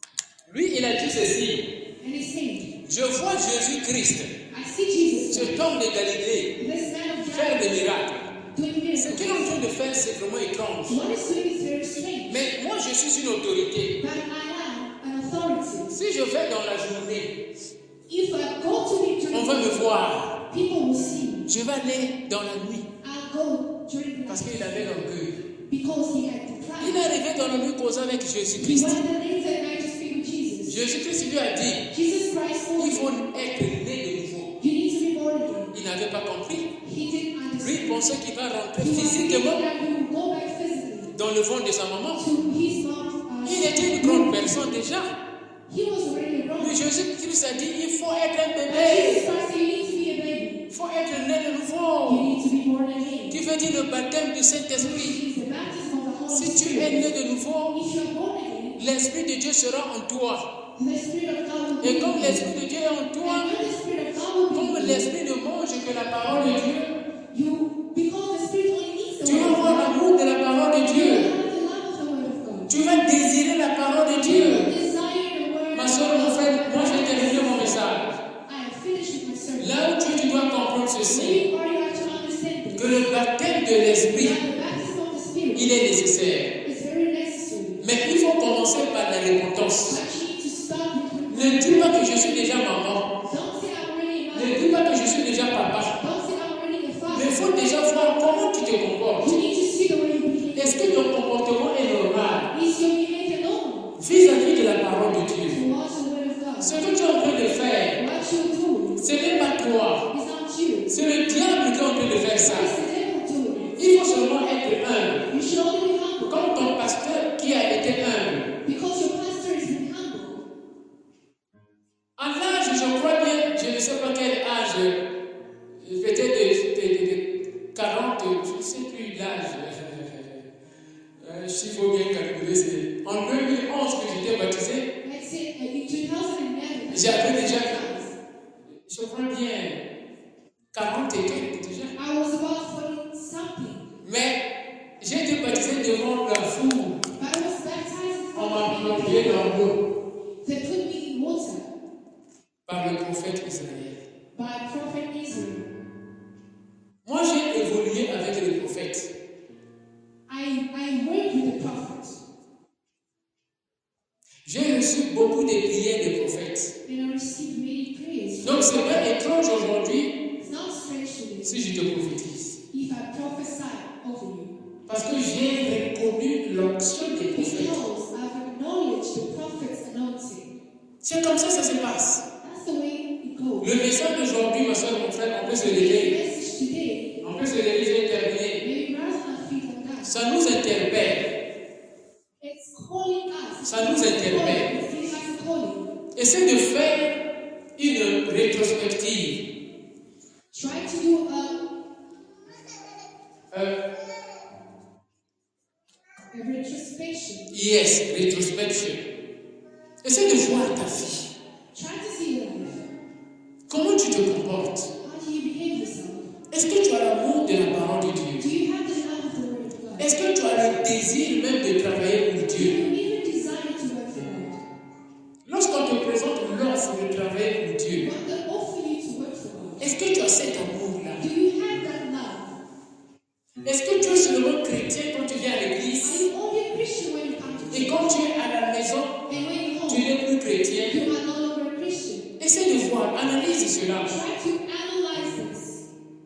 Lui, il a dit ceci. And he said, Je vois Jésus-Christ, I see Jesus, cet homme de Galilée, this man of faire Galilee, des miracles. doing Ce qu'il est en miracles. train de faire, c'est vraiment étrange. What he's doing is very strange. Mais moi, je suis une autorité. But I am an authority. Si je vais dans la journée, If I go to it on va during me the day, voir. people will see me. Je vais aller dans la nuit I'll go during the parce night qu'il avait l'orgueil. because he had the Il pride. est arrivé dans la nuit causant avec He Jésus-Christ. went the next night to speak with Jesus. Jésus-Christ lui a dit, Jesus Christ told il him, faut être né de nouveau. you need to be born again. Il n'avait pas compris. He didn't Lui, il understand. pensait qu'il va rentrer He was thinking physiquement that he would go back physically dans le ventre de sa maman. to his mom's Il était une grande personne déjà. He was already grown. Mais Jésus-Christ a dit, il faut être un But bébé. Jesus Christ said, you need to be a baby. Il faut être né de You nouveau. need to be born again. Qui veut dire le baptême du Saint-Esprit. It's the baptism of the Holy Si tu Spirit. es né de nouveau, If you are born again, l'Esprit de Dieu sera en toi. the Spirit of God will be Et comme in you. l'Esprit de Dieu est en toi, And when the Spirit of God will comme be in l'Esprit ne mange que la parole de Dieu, you, because the Spirit only eats the tu vas word of avoir God, l'amour de la parole de you Dieu. will have the love of the word of God. Tu vas désirer la parole de You Dieu. will desire the word Ma of soeur, mon God. frère, moi j'ai terminé mon message. I have finished with my sermon. Là où tu dois comprendre ceci, Where you are to understand this, que le baptême de l'Esprit, that the baptism of the Spirit il est nécessaire. is very necessary. Mais il faut commencer par la repentance. But you need to start with Ne dis pas que je suis déjà maman. don't say I'm already a Ne mother. dis pas que je suis déjà papa. Don't say I'm already a Mais il father. faut déjà voir comment tu te comportes. You need to see the way you behave. Est-ce que ton comportement est normal Is your behavior normal vis-à-vis de la parole de Dieu? towards the word of God? Ce que tu es en train de faire, What you're doing ce n'est pas toi. is not you. C'est le diable qui est en train de faire ça. It's the devil doing it. Il faut seulement être humble. You should only be humble Comme ton pasteur qui a été humble. because your pastor is being humble. En âge, je crois bien, je ne sais pas quel âge, peut-être de 40, je ne sais plus l'âge. S'il faut bien calculer, c'est en 2011 que j'étais baptisé. Let's say in 2011, J'avais déjà, je crois bien, 40 et quelques déjà. I was about 40 something. Mais j'ai été baptisé devant la foule. But I was baptized in On front m'a of plongé people. dans l'eau They put me in water par le prophète Israël. by Prophet Israel. Moi, j'ai évolué avec les prophètes. I worked with the prophet. J'ai reçu beaucoup de prières des prophètes. And I received many prayers. Donc, c'est pas étrange aujourd'hui It's not strange to me si je te prophétise. if I prophesy over you. Parce que j'ai reconnu l'onction des prophètes. Because I've acknowledged the prophet's anointing. C'est comme ça que ça se passe. That's the way it goes. Le message d'aujourd'hui, ma soeur, mon frère, on peut se The lever. message today, On peut se lever, j'ai terminé. maybe rise on our feet like that. Ça nous interpelle. It's calling us. Ça nous interpelle. It's giving us a calling. Essaie de faire une rétrospective. Try to do a retrospection. Yes, rétrospection. Essaie de voir ta vie. Try to see your life. Comment tu te comportes? How do you behave yourself? Est-ce que tu as l'amour de la parole de Dieu? Do you have the love of the word of God? Est-ce que tu as le désir même de travailler pour Do Dieu? you even desire to work for God? Lorsqu'on te présente l'offre de travailler pour Dieu, When they offer you to work for God, est-ce que tu as cet amour-là? do you have that love? Est-ce que tu es seulement chrétien quand tu viens à Are l'église? you only a Christian when you come to Et church? quand tu es à la maison, And when you're tu home, n'es plus chrétien? you are no longer a Christian. Essaie de voir, analyse cela. Try to analyze this.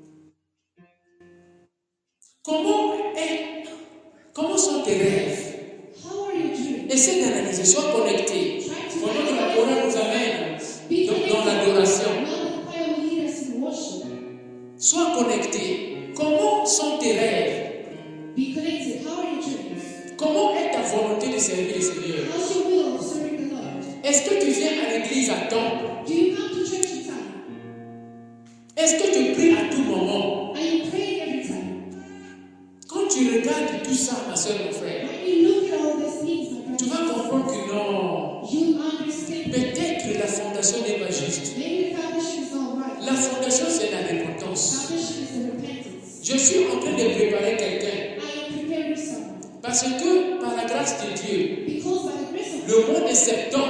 Comment sont tes rêves? How are you doing? Essaie d'analyser, sois connecté. Try to Pendant que la chorale nous amène be dans l'adoration, While the choir will lead us in worship, sois connecté. Comment sont tes rêves? be connected. How are your dreams? Comment est ta volonté de servir le Seigneur? How's your will of serving the Lord? Est-ce que tu viens à l'église à temps? Do you come to church in time? Est-ce que tu pries à tout moment? Are you praying every time? Quand tu regardes tout ça, ma soeur, mon frère, When you look at all these things, my tu vas brother, comprendre que non. you understand. Peut-être la fondation n'est pas juste. Maybe the foundation is not right. La fondation, c'est la repentance. Foundation is the repentance. Je suis en train de préparer quelqu'un. I am preparing someone. Parce que, par la grâce de Dieu, Because by the grace of le mois de septembre,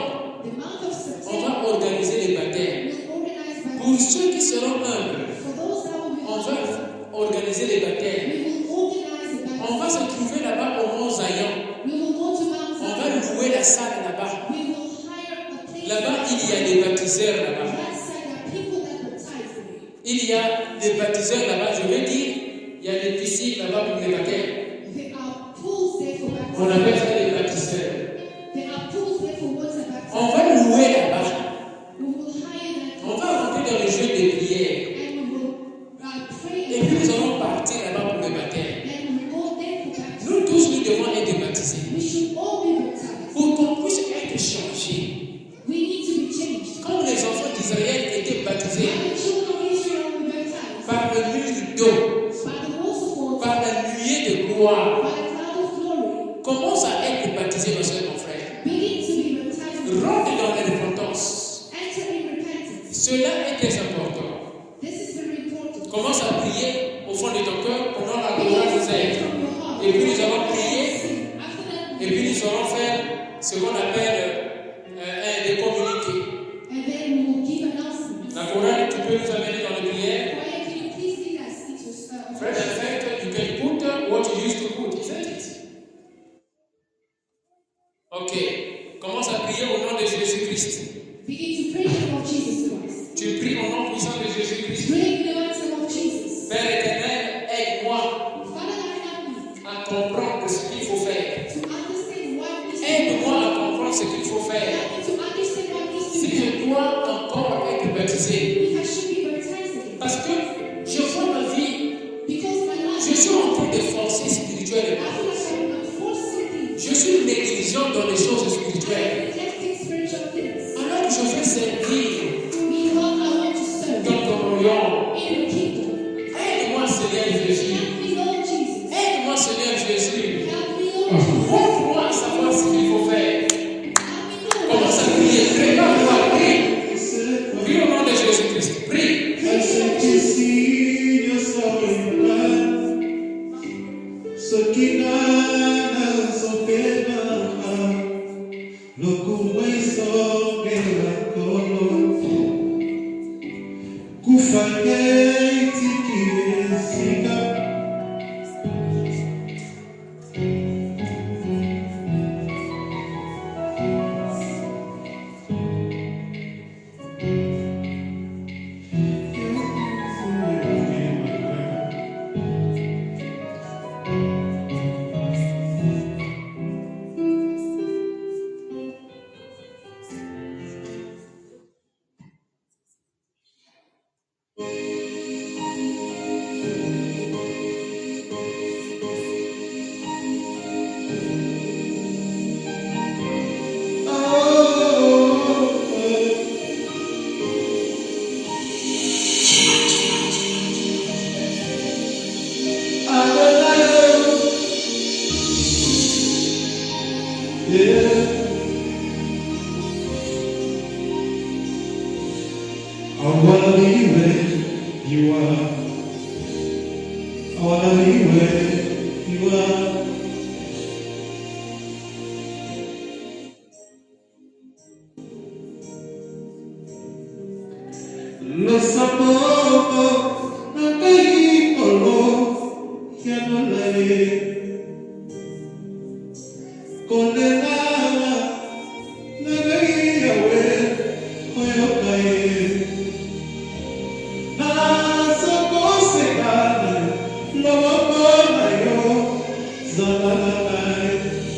the month of on va September, organiser les baptêmes. we'll organize Pour baptism. ceux qui seront humbles, For those that will be on humble, va organiser les baptêmes. we will organize the On va baptism. se trouver là-bas au Mont Zion. We will go to Mount On va Zion. louer la salle là-bas. We will hire a place. Là-bas, il y a des baptiseurs On là-bas. that side, there are people that baptize there. Il y a des baptiseurs là-bas, je veux dire, il y a des piscines là-bas pour les baptêmes. There are pools there for On appelle baptism. ça des baptiseurs. There are pools there for water On baptism. va louer là-bas. We will hire that On place. va rentrer dans le jeu des prières. And we will pray. Et puis nous allons partir là-bas pour le baptême. And we will go there for baptism. Nous tous, nous devons être baptisés. We should all be baptized. Pour qu'on puisse être changés. We need to be changed. Comme les enfants d'Israël étaient baptisés How the children of Israel were baptized par le nuée d'eau, by the walls of water, par la nuée de gloire. by the cloud of glory. Commence à être baptisé, ma soeur, mon frère. Begin to be baptized. Rentre dans la repentance. Enter in repentance. Cela est très important. This is very important. Commence à prier au fond de ton cœur pendant la Begin gloire to vous pray aide. from your heart. Et puis nous allons prier. After that, Et puis nous allons faire ce qu'on appelle des communiqués. and then we will give announcements. La chorale, tu peux nous amener dans les prières. Choir, can you please lead us into Fred, in fact, you can put what you used to put, isn't it? Ok. Commence à prier au nom de Jésus-Christ. begin to pray in the name of Jesus Christ. Tu pries au nom puissant de Jésus-Christ. Pray in the mighty name of Jesus. Père éternel, aide-moi Father, help me à comprendre ce qu'il faut faire. to understand what needs to be Aide-moi done. à comprendre ce qu'il faut faire. Help me to understand what needs to Si be je done. dois encore être baptisé, If I should be baptized again. parce que je vois ma vie, Because my life, je suis en train de forcer I spirituellement. feel like I'm forcing things. Je suis négligent dans les choses I'm spirituelles. neglecting spiritual things. Alors que je veux servir Meanwhile, I want to serve dans ton royaume. in the kingdom. Aide-moi, Seigneur Jésus. Help me, Lord Jesus. Aide-moi, Seigneur Jésus. Help me, Lord Jesus. Montre-moi à savoir ce qu'il faut faire. Help me, Lord. Commence à prier. Prépare-toi, prie. Prie au nom de Jésus-Christ. Prie. I wanna be where you are. I wanna be where you are. Lo sapoco na kai polo ya no lai condenada na kai yawe hoyo kai na sapo se kana lo bona yo zanai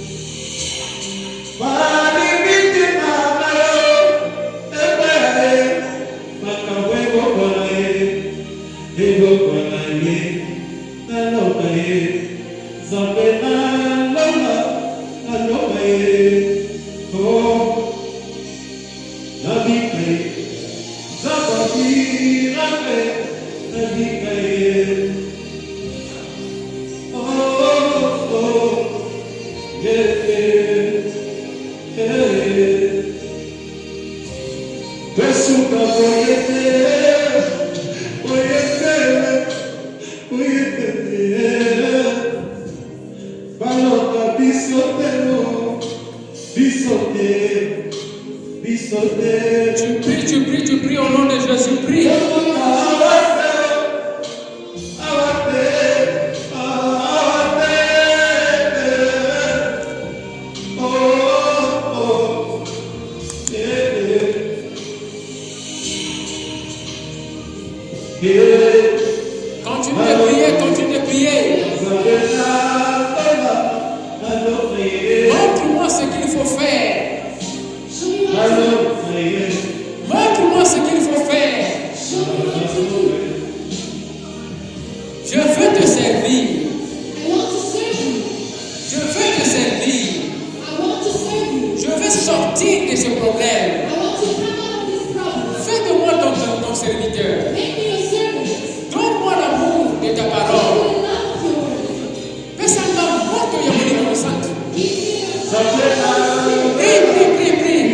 bali bitte na yo ebe makawewo konae ego konae nalokae zambe nalola nalokae o nabikae zababirabe nabikae oh yeah yeah Pesuka oyete, baloka bisotelo, bisote, Tu pries au nom de Jésus, prie. Continue de prier. Montre-moi ce qu'il faut faire. Montre-moi ce qu'il faut faire. Je veux te servir. Je veux te servir. Je veux sortir de ce problème. Fais de moi ton serviteur. Donne-moi l'amour de ta parole. Prie.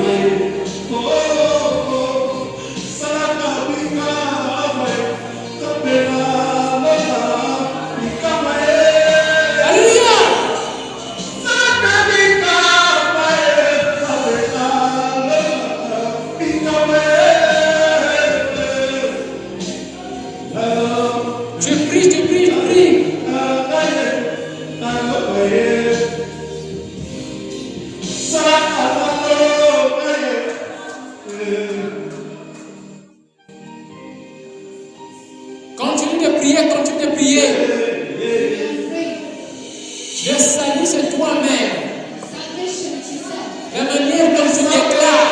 Continue de prier. Le salut, c'est toi-même. La manière dont tu déclares.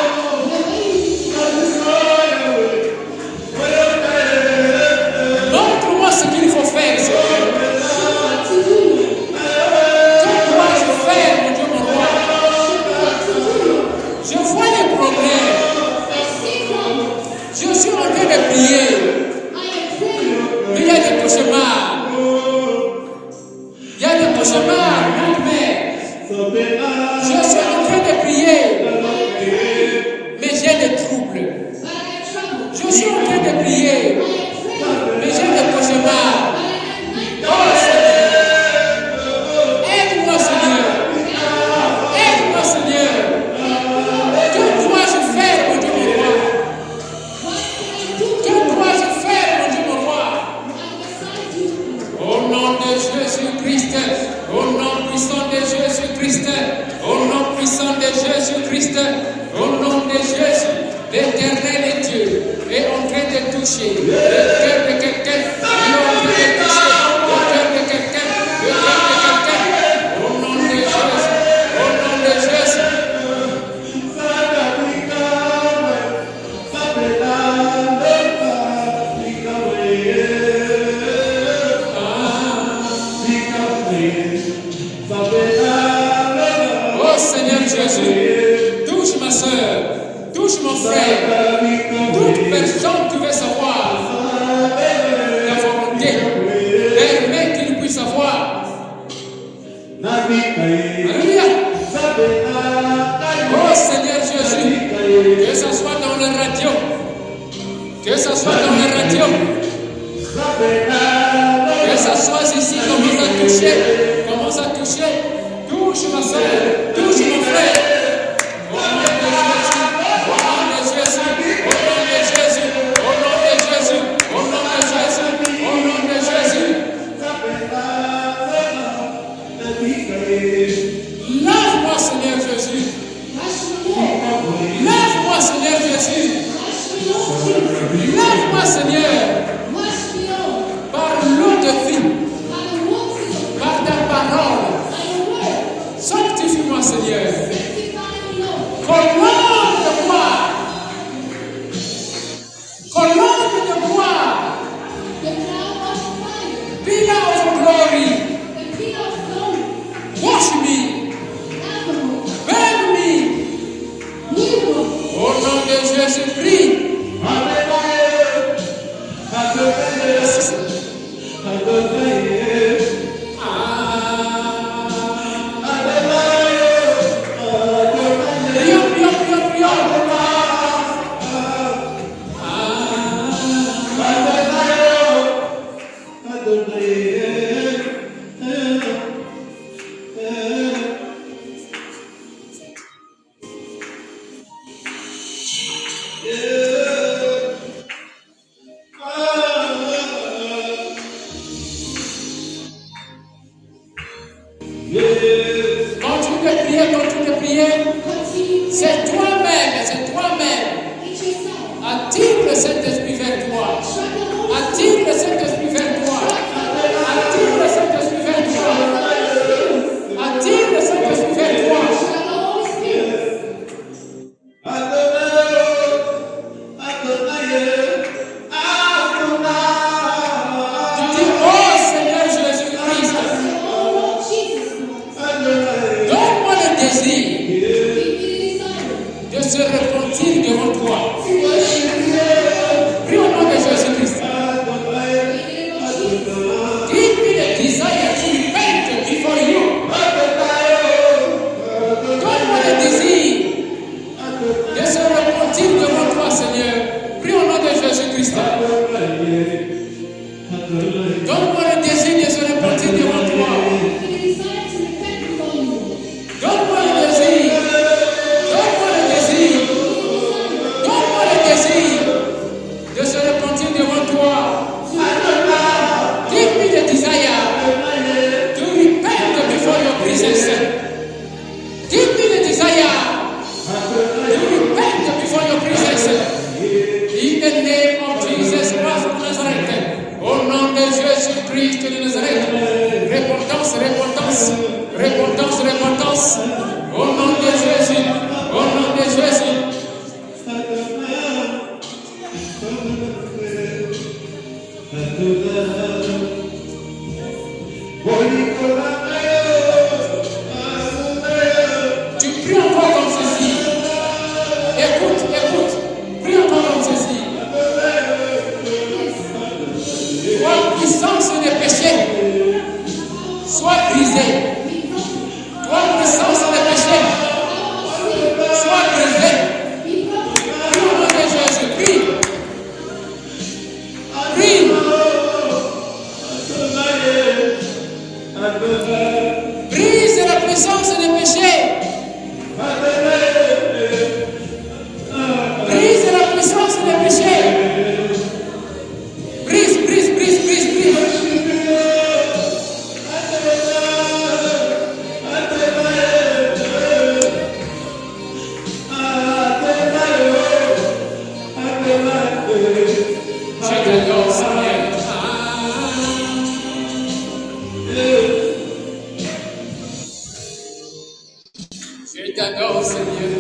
Montre-moi ce qu'il faut faire. Que dois-je faire, mon Dieu, mon roi? Je vois les problèmes. Je suis en train de prier. Mais il y a des cauchemars. Il y a des cauchemars, mon père. Je suis en train de prier. Mais j'ai des troubles. Je suis en train de prier. Mais j'ai des cauchemars. Oh Seigneur. Aide-moi, Seigneur. Aide-moi, Seigneur. Que dois-je faire, mon Dieu, mon roi? Que dois-je faire, mon Dieu, mon roi? Au nom de Jésus-Christ, au nom puissant de Jésus-Christ, au nom puissant de Jésus-Christ, au nom de Jésus, l'Éternel Dieu est en train de toucher le cœur de quelqu'un, il est en train de toucher le cœur de quelqu'un, au nom de Jésus, au nom de Jésus. Oh Seigneur Jésus, touche ma soeur, touche mon frère, toute personne qui veut savoir la volonté, permet qu'il puisse savoir. Alléluia. Oh Seigneur Jésus, que ce soit dans la radio, que ce soit dans la radio, que ce soit ici, commence à toucher, touche ma soeur, touche mon frère. Au nom de Jésus, au nom de Jésus, au nom de Jésus, au nom de Jésus, au nom de Jésus, lave-moi Seigneur Jésus. Lave-moi Seigneur Jésus. Lave-moi Seigneur. Par l'eau de vie. Par ta parole. Sanctifie-moi Seigneur. Colombe de moi. Colombe de moi. Pillar of glory. Wash me. Burn me. Au nom de Jésus-Christ. Continue de prier. C'est toi-même. Attire le Saint-Esprit vers toi. Attire le Saint-Esprit vers toi. Attire le Saint-Esprit vers toi. Attire le Saint-Esprit vers toi. Tu dis, oh Seigneur Jésus-Christ, donne-moi le désir de se repentir devant toi. Prie au nom de Jésus-Christ. Give me the desire to repent before you. Donne-moi le désir de se repentir devant toi, Seigneur. Prie au nom de Jésus-Christ. Donne-moi le désir de se repentir devant toi. Donne-moi le désir. Donne-moi le désir. Donne-moi le désir de se repentir devant toi. Give me the desire to repent before your presence. Give me the desire to repent before your presence. In the name of Jesus Christ of Nazareth. Au nom de Jésus-Christ de Nazareth. Repentance, repentance, repentance, repentance. Au nom de Jésus. Au nom de Jésus. Tu pries encore comme ceci. Écoute. Prie encore comme ceci. Toi, puissance des péchés, sois brisée. Toi, puissance des péchés, sois brisée. Prie au nom de Jésus. Prie. Brise la puissance des péchés. Brise la puissance des péchés. Brise. Je t'adore, Seigneur. Je t'adore, Seigneur.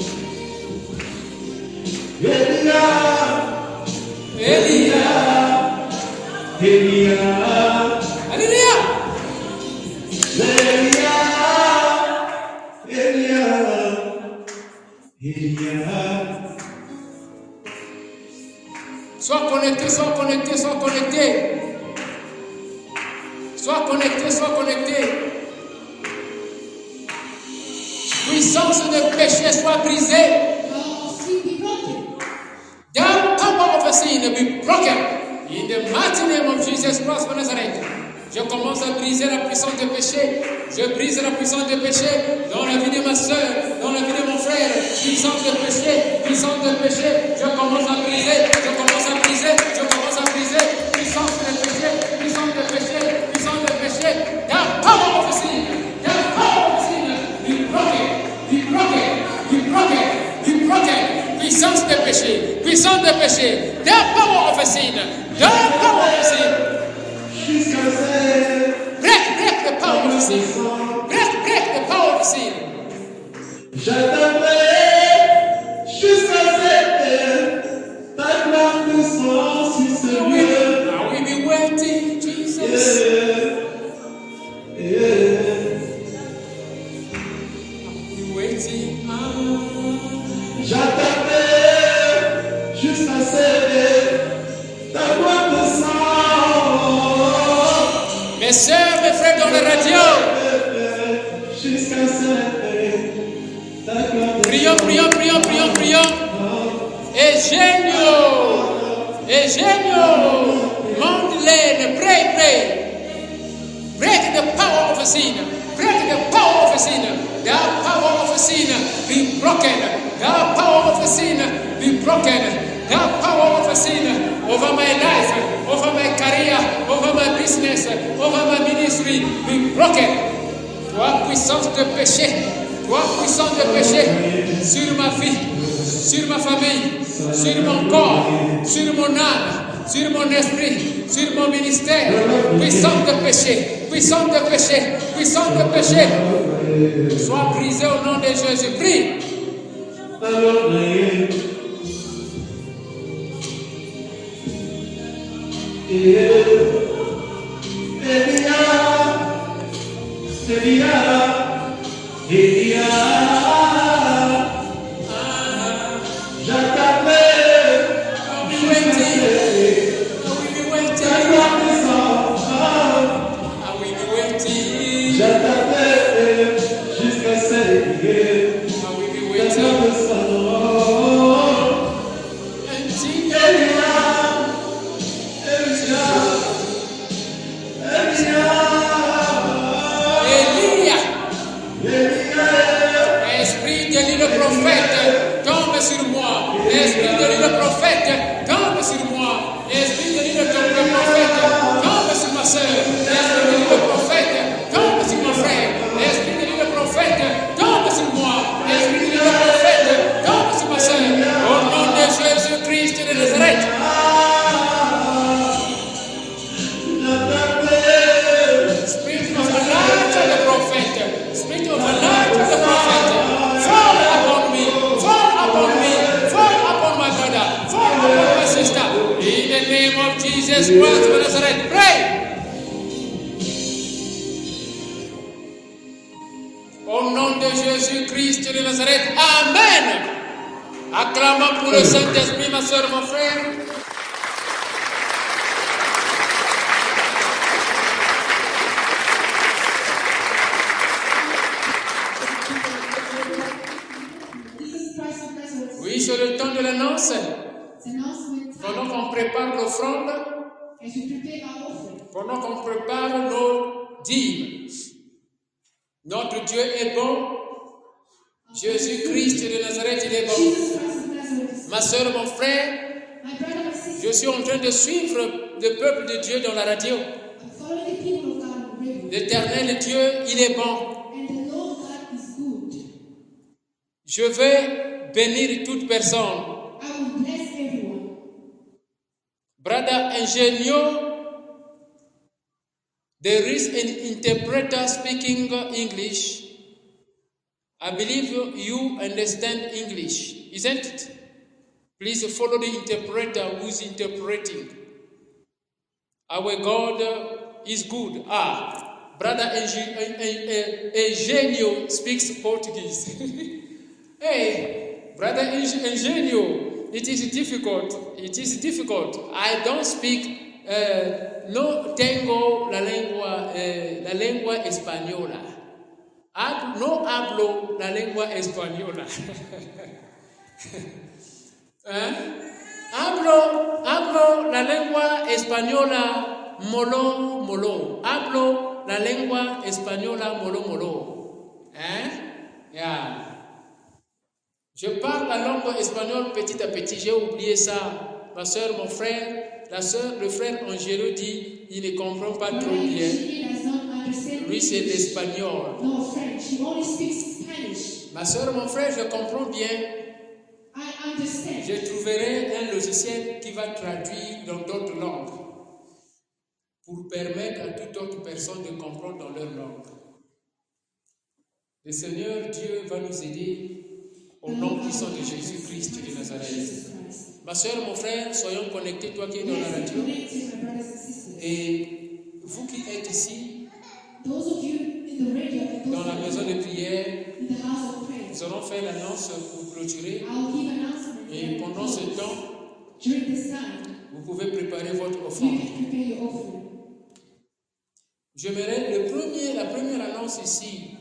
Sois connecté. Sois connecté. Puissance de péché soit brisée. That power of a sin be broken. In the mighty name of Jesus Christ of Nazareth. Je commence à briser la puissance de péché. Je brise la puissance de péché dans la vie de ma soeur, dans la vie de mon frère. Puissance de péché. Je commence à briser. Puissance de péché. That power of a sin. Be broken. Puissance de péché. That power of a sin. Break the power of sin. Break the power of sin. J'attendrai jusqu'à cette heure ta grande puissance sur ce lieu. I will be waiting, Jesus. J'attendrai jusqu'à cette heure ta grande puissance. Mes sœurs, mes frères dans la radio. Jusqu'à cette heure ta grande Prions. Egênio. Monte-les, pray. Break the power of sin. That power of sin be broken. That power of sin be broken. broken. That power of sin over my life, over my career, over my business, over my ministry, be broken. Toi, puissance de péché, toi, puissance de péché, sur ma vie, sur ma famille, sur mon corps, sur mon âme, sur mon esprit, sur mon ministère, puissance de péché, puissance de péché, puissance de péché, sois brisé au nom de Jésus. Prie. Au nom de Jésus-Christ de Nazareth, Amen. Acclamons pour le Saint-Esprit, ma soeur, mon frère. Oui, c'est le temps de l'annonce. Pendant qu'on prépare l'offrande, pendant qu'on prépare nos dîmes. Notre Dieu est bon. Jésus-Christ de Nazareth, il est bon. Ma soeur, mon frère, je suis en train de suivre le peuple de Dieu dans la radio. L'Éternel Dieu, il est bon. Je vais bénir toute personne. Brother Ingenio, there is an interpreter speaking English. I believe you understand English, isn't it? Please follow the interpreter who's interpreting. Our God is good. Brother Eugenio speaks Portuguese. Hey, Brother Eugenio, it is difficult. It is difficult. I don't speak. No tengo la lengua española. No hablo la lengua española. Hablo la lengua española molo. Hablo la lengua española molo. Yeah. Je parle la langue espagnole petit à petit. J'ai oublié ça. Ma soeur, mon frère. Le frère Angelo dit, il ne comprend pas trop bien. Lui, c'est l'espagnol. Ma soeur, mon frère, je comprends bien. Je trouverai un logiciel qui va traduire dans d'autres langues pour permettre à toute autre personne de comprendre dans leur langue. Le Seigneur Dieu va nous aider au nom puissant de Jésus-Christ de Nazareth. Ma soeur, mon frère, soyons connectés, toi qui es dans la radio. Et vous qui êtes ici, dans la maison de prière, nous allons faire l'annonce pour clôturer. Et pendant ce temps, vous pouvez préparer votre offrande. J'aimerais la première annonce ici.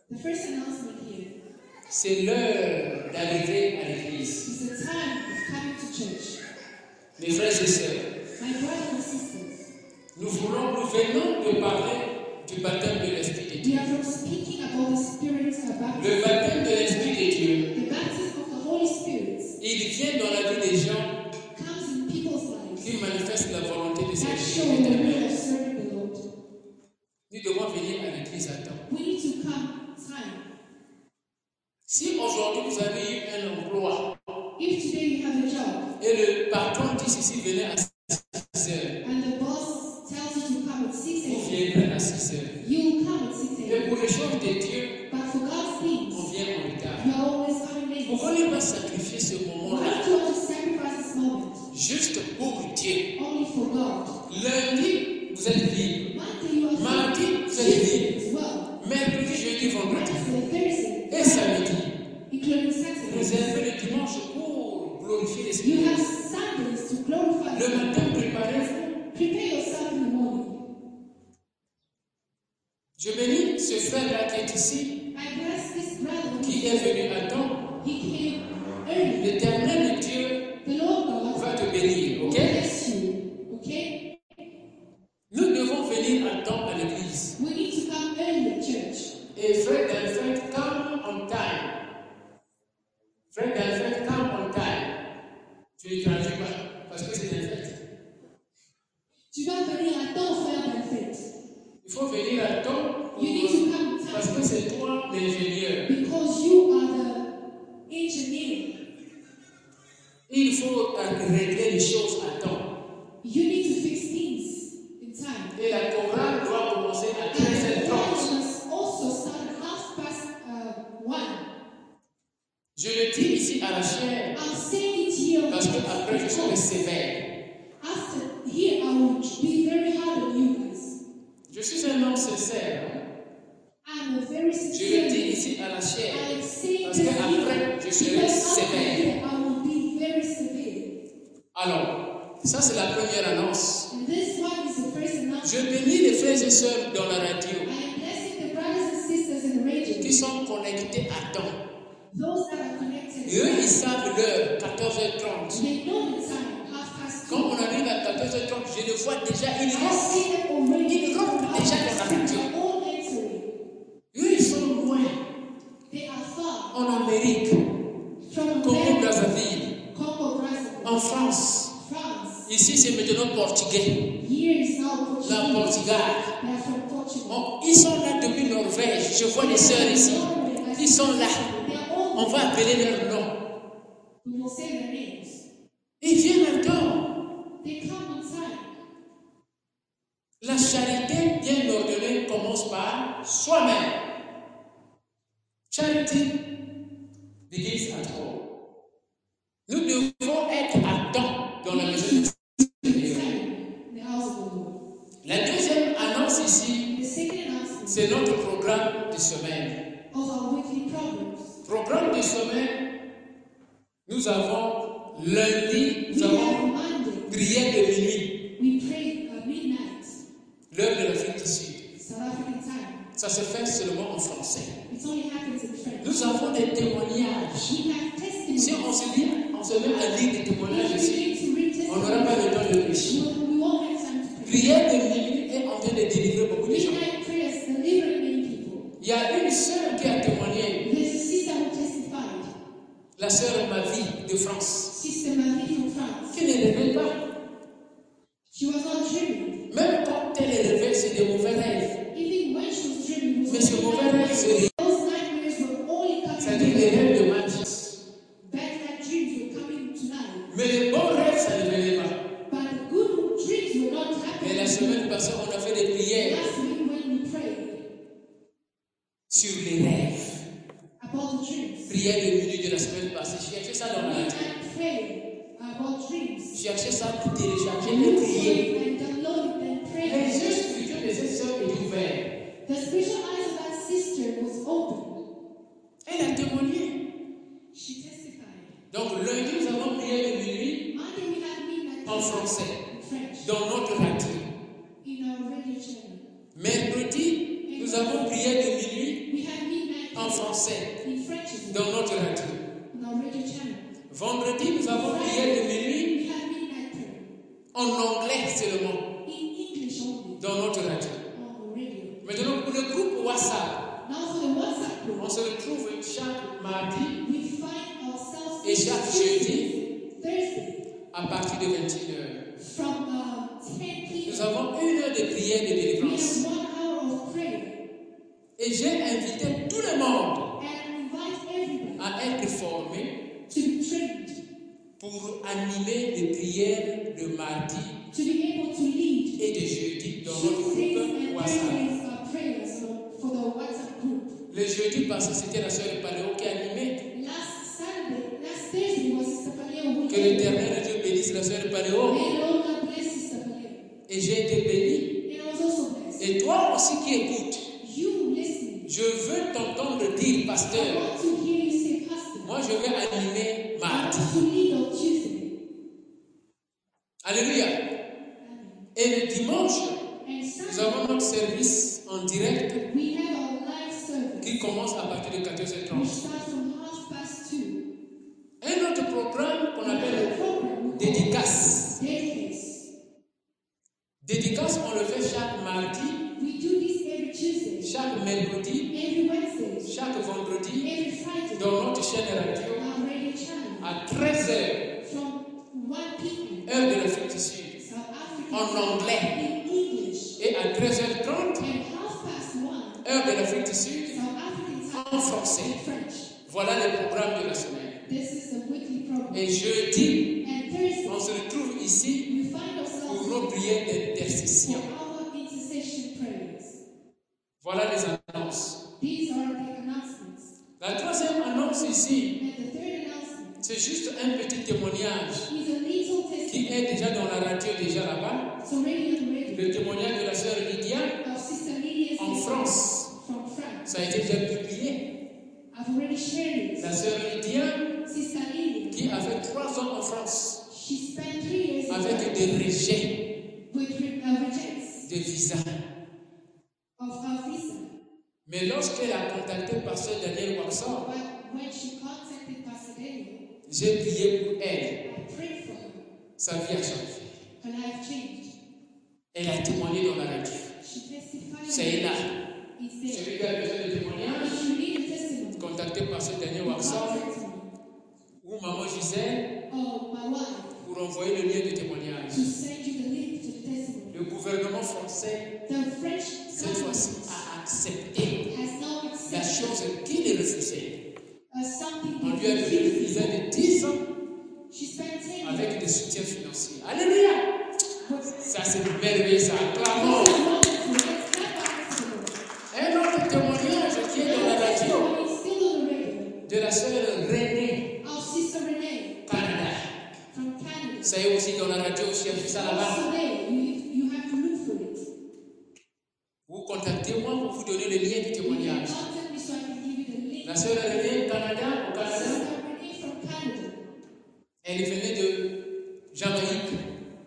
C'est l'heure d'arriver à l'église. Mes frères et sœurs, nous venons de parler du baptême de l'Esprit de Dieu. Le baptême de l'Esprit de Dieu, il vient dans la vie des ici, venez à 6 heures. and the boss tells you to come at 6 Vous a.m., viendrez à 6 heures. you'll come at 6 Mais a.m. pour les choses de Dieu, But for God's things, on vient en retard. you are always coming late. Pourquoi ne pas sacrifier ce Why moment-là do you want to sacrifice this moment juste pour Dieu? only for God? Lundi, vous êtes libre. Monday you are Mardi, free. vous êtes Tuesday libre. as well. Mercredi, jeudi, vendredi. Wednesday, Thursday, Et samedi. including Saturday. Réservez le dimanche pour glorifier You l'Esprit. have Sundays to glorify Le God. matin, préparez-vous. Prepare yourself in the morning. Je bénis ce frère-là qui est ici, I bless this brother qui est venu à temps. he came early. L'Éternel Dieu The Lord God va te bénir, will ok? bless you. Okay? Nous devons venir à temps à l'église. We need to come early at church. Et frère d'Alfred, come on time. Frère d'Alfred, come on time. Tu ne traduis pas, parce que c'est un fait. Tu vas venir à temps faire la fête. Il faut venir à temps You need to come parce que time c'est toi l'ingénieur. because you are the engineer. Il faut régler les choses à temps. You need to fix things in time. Et la chorale doit commencer à And the 13h30. chorus must also start at 1:30. Je le dis ici à la chair I'm saying it here parce qu'après je serai sévère. after here I will be very hard on you guys. Je suis un homme sincère. Hein? I'm a very Je sincere. le dis ici à la chair I say parce this qu'après here je serai because after sévère. here I will be very severe. Alors, ça c'est la première annonce. And this one is the first Je announcement. bénis les frères et sœurs dans la radio I am blessing the brothers and sisters in the radio. qui sont connectés à temps. Those that are connected. Et eux, ils savent l'heure, 14h30. They know the time, 2:30. Quand on arrive à 14h30, je le vois déjà, I ils rentrent. see them already. Ils rentrent déjà dans la radio. They're all entering. Eux, ils sont loin, They are far en Amérique, from Congo, America, Brazzaville, Congo, Brazzaville, en France. France. Ici, c'est maintenant portugais, Here is now la Portugal. Portugal. They are from Portugal. Ils sont là depuis Norvège. Je vois les sœurs ici. Ils sont là. They are all. On va appeler leur nom. We will say their names. Ils viennent à temps. They come on time. La charité bien ordonnée commence par soi-même. Charity begins at home. Nous devons être à temps dans la maison de Dieu. The house of the Lord. La deuxième annonce ici, The second announcement c'est notre programme de semaine. of our weekly programs. Programme de semaine, nous avons lundi, nous We have avons Monday. prière de minuit, We pray at midnight, l'heure de l'Afrique du Sud. South African time. Ça se fait seulement en français. It only happens in French. Nous avons des témoignages. We have testimonies. Si on se met à lire des témoignages We ici, begin to read on n'aura pas le temps de testimonies. prêcher. We won't have time to pray. Prière de minuit et on vient de délivrer beaucoup de gens. Midnight prayers delivering many people. Il y a une sœur qui a témoigné, There's a sister who testified, la sœur Mavi de France, Sister Marie from France. qui ne rêvait pas. She was not dreaming. Même quand elle est rêvée, c'est des mauvais rêves. Even when she was dreaming, it Mais was ce mauvais rêve, c'est those nightmares were only c'est-à-dire coming les to rêves de magie. bad night dreams were coming tonight. Mais les bons rêves, ça ne venait pas. But the good dreams were not Mais la happening. semaine passée, on a fait des prières Last week when we prayed sur les rêves. about the dreams, Prière de minuit de la semaine passée. Cherchez ça dans la we radio. had prayed about dreams. Cherchez ça pour télécharger et prier. And download and Les pray. yeux spirituels de cette sœur étaient ouverts. The spiritual eyes of that sister was open. Elle a témoigné. She testified. Donc lundi, nous avons prié de minuit Monday we had midnight en prayer français in French dans notre radio. in our radio channel. Mercredi, nous avons prié de minuit We had midnight en prayer français in French as well, dans notre radio. on our radio channel. Vendredi, nous avons prié de minuit We had midnight prayer en anglais seulement in English only dans notre radio. on the radio. Maintenant, pour le groupe WhatsApp, Now for the WhatsApp on group, se retrouve chaque mardi we find ourselves et chaque jeudi Thursday à partir de 21h. from 10 Nous p.m. avons une heure de prière de We délivrance. have 1 hour of prayer Et j'ai invité tout le monde and invite everybody à être formé to be trained pour animer les prières de mardi to be able to lead et de jeudi dans notre Tuesdays groupe and WhatsApp. Thursdays prayers for the WhatsApp group. Le jeudi passé, c'était la sœur Paléo qui animait. Last Thursday was Sister Paleo. Que l'Éternel Dieu bénisse la sœur Paléo. May the Lord God bless Sister Paleo. Et j'ai été béni. And I was also blessed. Et toi aussi qui écoutes, You listening. je veux t'entendre dire, I pasteur, want to hear you say, Pastor. moi je vais animer I mardi. want to lead on Tuesday. Alléluia. Amen. Et le dimanche, And nous Sunday, avons notre service en direct we have our live service, qui commence à partir de which 14h30. starts from 2:30. Un autre programme qu'on Another appelle program, dédicace. Dedicace. Dédicace, on le fait chaque mardi, We do this every Tuesday, chaque mercredi, every Wednesday, chaque vendredi every Friday dans notre chaîne radio on our radio channel à 13h, from 1 p.m. heure de l'Afrique du Sud, South African en time anglais. in English, Et à 13h30, and 1:30 heure de l'Afrique du Sud, South African en time français. in French. Voilà les programmes de la semaine. This is the weekly program. Et jeudi, And Thursday, on se retrouve ici we find pour ourselves nos prières for d'intercession. our intercession prayers. Voilà les annonces. These are the announcements. La troisième annonce ici, And the third announcement c'est juste un petit témoignage is a little qui testimony. est déjà dans la radio, déjà là-bas. So already on the radio Le témoignage de la sœur Lydia of Sister Lydia's en sister France. from France. Ça a été déjà publié. I've already shared it. La sœur Lydia Sister Lydia, qui a fait 3 ans en France she spent 3 years in avec France des rejets with rejects de visa. of her visa. Mais lorsqu'elle a contacté Pasteur Daniel Waxor, But when she contacted Pastor Daniel, j'ai prié pour elle. I prayed for her. Sa vie a changé. Her life changed. Elle a témoigné dans la radio. She testified. C'est là. It's there. Celui qui a besoin de témoignage, If you need a testimony, contactez Pasteur Daniel Waxor contact me. ou Maman Gisèle Oh, my wife, pour envoyer le lien de témoignage. to send you the link to the testimony. Le gouvernement français, The French cette fois-ci, government a accepté has now la accepted chose qu'il refusait. something On that lui a donné le visa de 10 ans she spent 10 years. avec des soutiens financiers. Alléluia! Ça, c'est merveilleux, ça. Acclamons. Un autre témoignage qui est dans la radio de la sœur Renée, Canada. Ça est aussi dans la radio, cherchez ça là-bas. Vous contactez-moi pour vous donner le lien du témoignage. La sœur Renée, Canada, au Canada, elle venait de Jamaïque.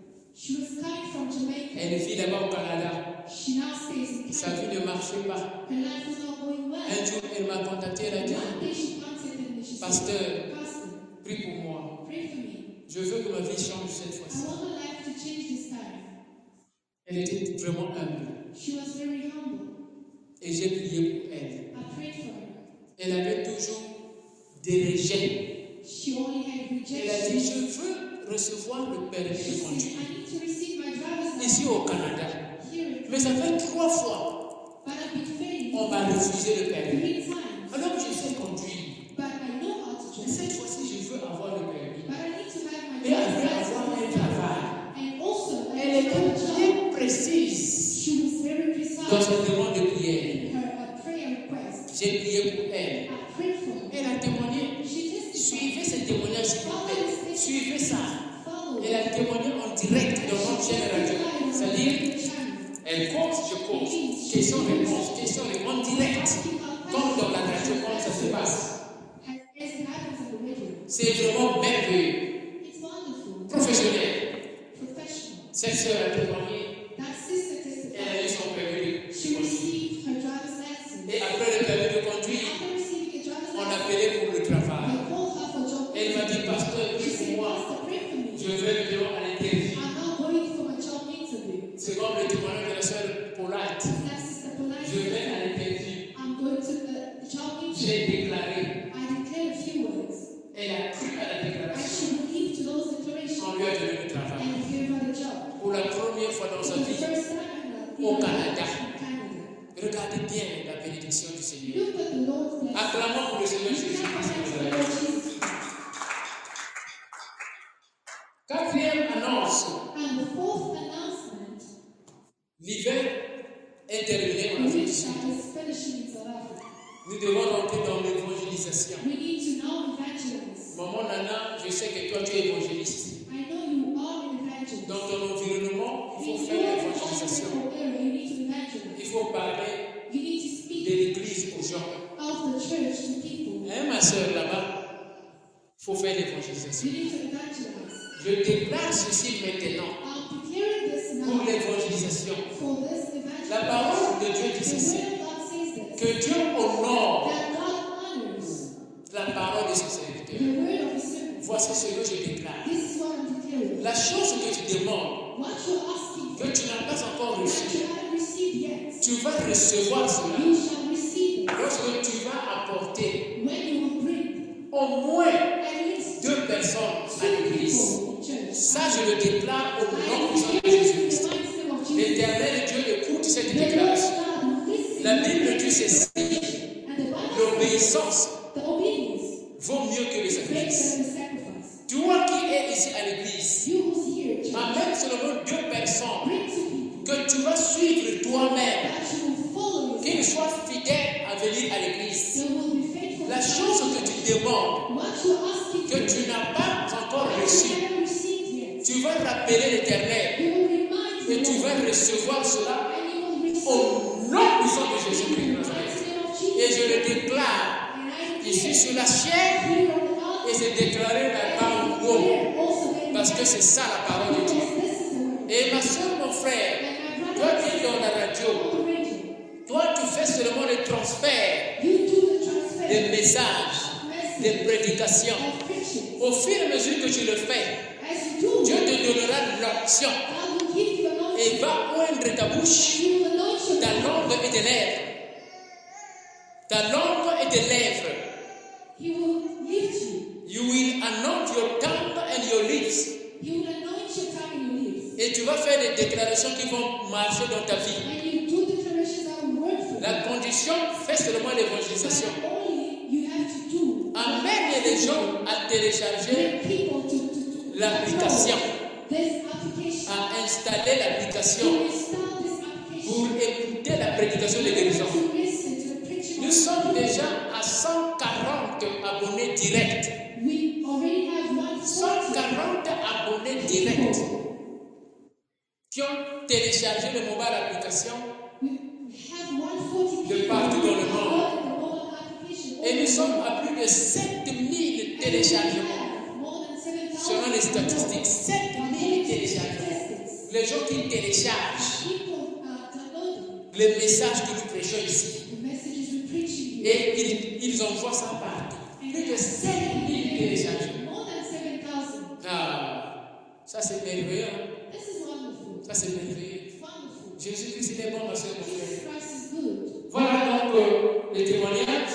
Elle vit là-bas au Canada. Sa vie ne marchait pas. Un jour, elle m'a contacté, elle a dit, Pasteur, prie pour moi. Je veux que ma vie change cette fois-ci. Elle était vraiment humble. Et j'ai prié pour elle. Elle avait toujours des rejets. Elle a dit, je veux recevoir le permis de conduire ici au Canada. Mais ça fait 3 fois on m'a refusé le permis. Alors que je sais conduire. Mais cette fois-ci, je veux avoir le permis. Et elle veut avoir un travail. Elle était bien précise dans sa demande de prière. J'ai prié pour elle. Elle a témoigné. Suivez ce témoignage, s'il vous plaît. Suivez ça. Elle a témoigné en direct dans notre chaîne radio. C'est-à-dire, elle cause, je cause. Question-réponse, question-réponse direct. Comme dans la radio, comme ça se passe. C'est vraiment merveilleux. Professionnel. Cette sœur a témoigné. Elle a eu son permis de conduire. Et après le permis de conduire, on appelait pour le travail. Elle m'a dit, Pasteur, prie pour moi. Je vais maintenant à l'interview. C'est comme le témoignage de la sœur Paulette. Je vais à l'interview. J'ai déclaré. Elle a cru à la déclaration. On lui a donné le travail. Pour la première fois dans sa vie, au Canada. Regardez bien la bénédiction du Seigneur. Acclamons pour le Seigneur Jésus-Christ. Quatrième annonce. And the fourth announcement, L'hiver est terminé en the Afrique du winter Sud. is finishing in South Africa. Nous devons rentrer dans l'évangélisation. We need to now evangelize. Maman Nana, je sais que toi tu es évangéliste. I know you are an evangelist. Dans ton environnement, il faut In faire your l'évangélisation. geographical area, you need to evangelize. Il faut parler You need to de speak l'église aux gens. of the church to people. Hein, ma soeur là-bas, il faut faire l'évangélisation. You need to evangelize. Je déclare ceci maintenant I'm declaring this pour now l'évangélisation. for this evangelism. La parole de Dieu dit The ceci, word of God says this. que Dieu honore That God honors la parole de son serviteur. the word of His servant. Voici ce que je déclare. This is what I'm declaring. La chose que tu demandes, What you're asking que tu n'as pas encore that reçue, you haven't received yet, tu vas recevoir cela you shall receive it lorsque tu vas apporter when you will bring au moins at least 2 personnes à two l'église. people in church. Ça, je le déclare au nom I puissant de declare this in Jésus-Christ. the mighty name of Jesus. L'Éternel Dieu écoute cette The Lord déclaration. God listens. La Bible dit ceci, And the Bible says l'obéissance the obedience vaut mieux que les is greater sacrifices. than the sacrifice. Toi qui es ici à l'église, You who's here, church, amène seulement 2 personnes bring two people que tu vas suivre toi-même, that you will follow qu'ils yourself. soient fidèles à venir à l'église. They will be faithful. La chose que tu demandes, What you're asking que for, tu n'as pas encore that you reçu, haven't received yet, tu vas rappeler l'Éternel you will remind et the tu vas Lord, recevoir cela and you will receive au nom puissant de in Jésus-Christ de the Nazareth. mighty name of Et je Jesus. le déclare And I ici declare sur la chair here on the et altar, c'est déclaré par and le mot, declare also that parce que c'est ça la parole de Dieu. because this is the word. Et ma soeur, mon frère, And my toi brother, qui es dans la radio, on the radio, toi tu fais seulement le transfert you do the transfer des messages, des message prédications. of preaching. Au fur et à mesure que tu le fais, As you do, Dieu te donnera l'onction God will give you an et anointing. va oindre ta bouche, You will anoint your ta mouth. langue et tes lèvres. Ta langue et tes lèvres. He will lift you. You will anoint your tongue and your lips. He will anoint your tongue and your lips. Et tu vas faire des déclarations qui vont marcher dans ta vie. And you do declarations that will work for you. La condition, fais seulement l'évangélisation. But only you have to do. Amène les gens à télécharger Bring people to l'application, this application. à installer l'application To install this pour application. écouter la prédication de guérison. To listen to the preaching. Nous sommes déjà à 140 abonnés directs. We already have 140 abonnés directs qui ont téléchargé le mobile application We have 140 de people partout dans le who monde. downloaded the mobile application. Et nous sommes à plus de 7000 téléchargements. More than 7,000 Selon les statistiques, 7000 téléchargements. Les gens qui téléchargent People downloading les messages que nous prêchons ici. the messages we preach here. Et ils envoient ça partout. Plus de 7000 téléchargements. More than 7,000. Ah, ça c'est merveilleux. Hein? This is wonderful. Ça c'est merveilleux. It's wonderful. Jésus-Christ il est bon, ma soeur, mon frère. Jesus Christ is good. Voilà donc les témoignages.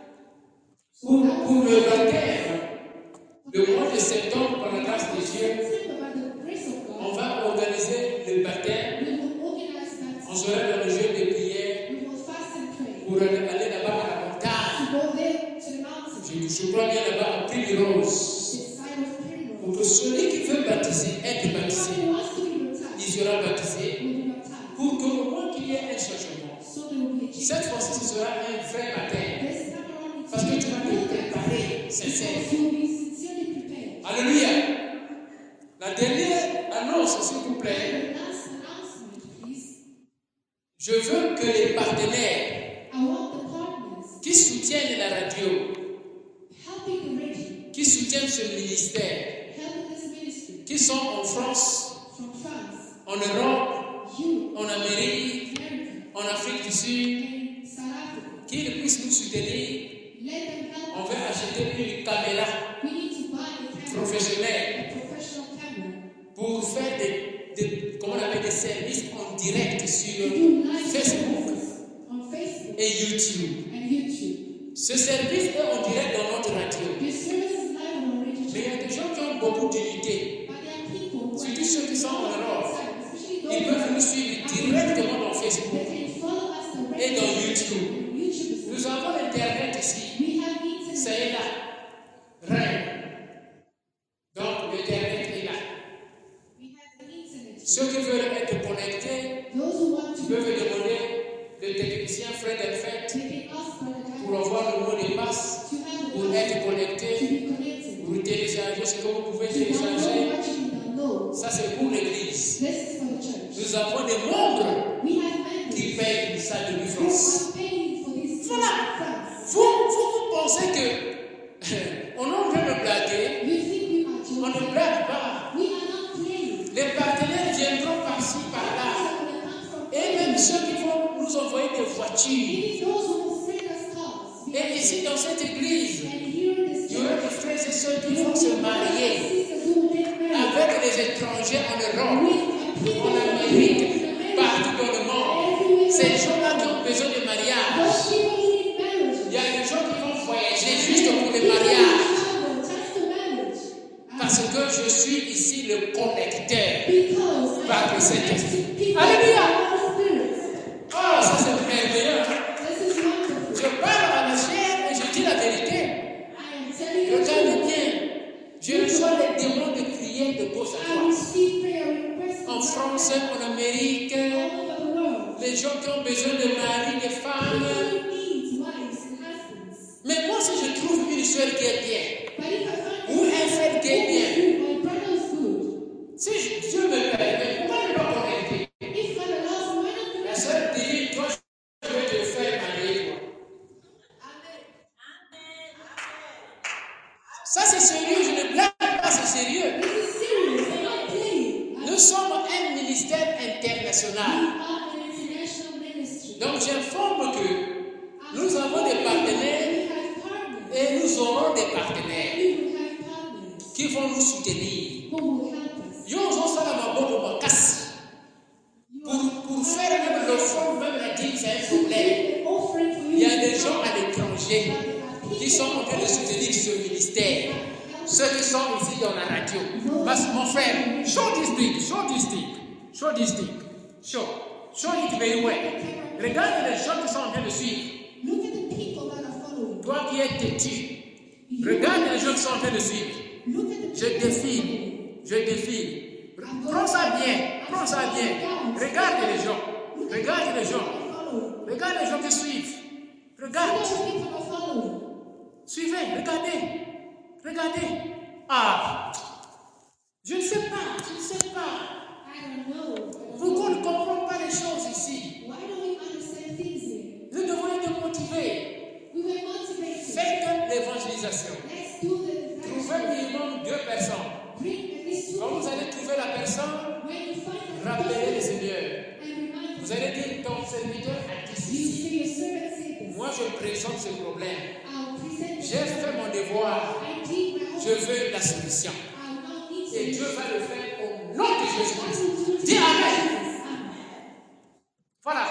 Pour le baptême, le mois de septembre, par la grâce de Dieu, September, by the grace of on God, va organiser le baptême. we will organize On that. sera dans le jeûne de prière We will fast and pray. pour aller là-bas à la montagne. To go there to the mountain. Je crois bien là-bas à Primrose. The side of Primrose. Pour que celui qui veut baptiser, être baptisé, Who wants to be il baptized sera baptisé. will be baptized. Pour qu'au moins qu'il y ait un changement. So there will be a change. Cette fois-ci, ce sera un vrai baptême. This time around, it's Parce que tu vas te will préparer, sincère. because you will be sincerely prepared. Alléluia. La dernière annonce, s'il vous plaît. The last announcement, please. Je veux que les partenaires I want the partners qui soutiennent la radio, helping the radio, qui soutiennent ce ministère, helping this ministry qui sont en France, from France, en Europe, Europe, en Amérique, America, en Afrique du Sud, and South Africa. qu'ils puissent nous soutenir. Let them help On us. veut acheter une caméra We need to buy a camera, professionnelle a professional camera, pour faire comment on appelle, des services en direct to sur do live Facebook services on Facebook et YouTube. and YouTube. Ce service est en direct dans notre radio. This service is live on our radio Mais il y channel. a des gens qui ont beaucoup d'unités. But there are people who Surtout ceux qui sont en Europe. especially Ils those peuvent nous suivre directement dans Facebook. that can follow us directly Et dans YouTube. on YouTube. as well. Nous avons Internet ici. We have internet. Ça est là. Rien. Donc l'Internet est là. Ceux qui veulent être connectés Those who want to peuvent demander le technicien Fred Elfett they can ask Brother Guy pour avoir le mot de passe, to have pour the être to connecté, be connected. pour télécharger ce que vous pouvez To download télécharger. what you can download. Ça, c'est pour l'Église. This is for the church. Nous avons des membres We have members qui payent ça depuis who France. are paying for this Voilà. France. Vous pensez que on est en train de blaguer? You think we are On ne joking? blague pas. We are not playing. Les partenaires viendront par-ci, par-là. Et même ceux qui vont nous envoyer des voitures. Even those who will send us cars. Et ici, dans cette église, And here in this il y aura church, des frères et sœurs qui there vont will se be marier sisters who will get married avec les étrangers en Europe, with people en Amérique, partout dans le monde. Ces gens-là qui ont besoin de mariage. Those people who need marriage. Il y a des gens qui vont voyager juste pour le mariage. Just the marriage. Parce que je suis ici le connecteur Because par le Saint-Esprit. people Alléluia! are spirits. Oh, ça c'est merveilleux. This is wonderful. Je parle à la chair et je dis la vérité. I am telling you the Regarde truth. bien. Je reçois les demandes de prière de gauche à I droite. receive prayer requests En France, en Amérique, all over the world. les gens qui ont besoin de mari, de femmes. People who need wives and husbands. Mais moi, si je trouve une soeur qui est bien, But if I find ou un frère qui est bien, my brother is good, si Dieu me permet, pourquoi ne pas connecter? if God allows me, why not La do sœur divine, toi, je vais te faire marier, toi. Ça, c'est sérieux, je ne blague pas, c'est sérieux. This is serious. I'm not playing. Nous sommes un ministère We international. are an international ministry. Donc, j'informe que nous avons des partenaires We have partners. et nous aurons des partenaires We will have partners qui vont nous soutenir. who will help us. Yo, on ça la maboko makasi. Pour faire même l'offrande, même la dîme, c'est un problème. An offering for you. Il y a des gens à l'étranger But there are qui sont en train de soutenir ce ministère. Ceux qui sont ici dans la radio. Parce que mon frère, show this stick, show this stick, show this stick, show it very well. Regarde les gens qui sont en train de suivre. Look at the people that are following. Toi qui es têtu, regarde les gens qui sont en train de suivre. Look at the Je défile, je défile. Prends ça bien, prends ça bien. Regarde les gens, regarde les gens, following. regarde les gens qui suivent. Regarde, Those people are following. suivez, regardez, regardez. Ah, je ne sais pas, je ne sais pas. I don't know. Pourquoi on ne comprend pas les choses ici? Why don't we understand things here? Nous devons être motivés. We were motivated. Faites l'évangélisation. Let's do the Trouvez minimum 2 personnes. Bring at least two Quand vous people. allez trouver la personne, When you find the rappelez le person Seigneur. and remind Vous them, allez dire, ton serviteur a dit you ceci. say your servant said this. Moi, je présente ce problème. I'll present J'ai this. fait mon devoir. I did my Je own. veux la solution. I'll now need Et Dieu solution. va le faire au nom de Jésus-Christ. Dis Dis Amen. Amen. Voilà.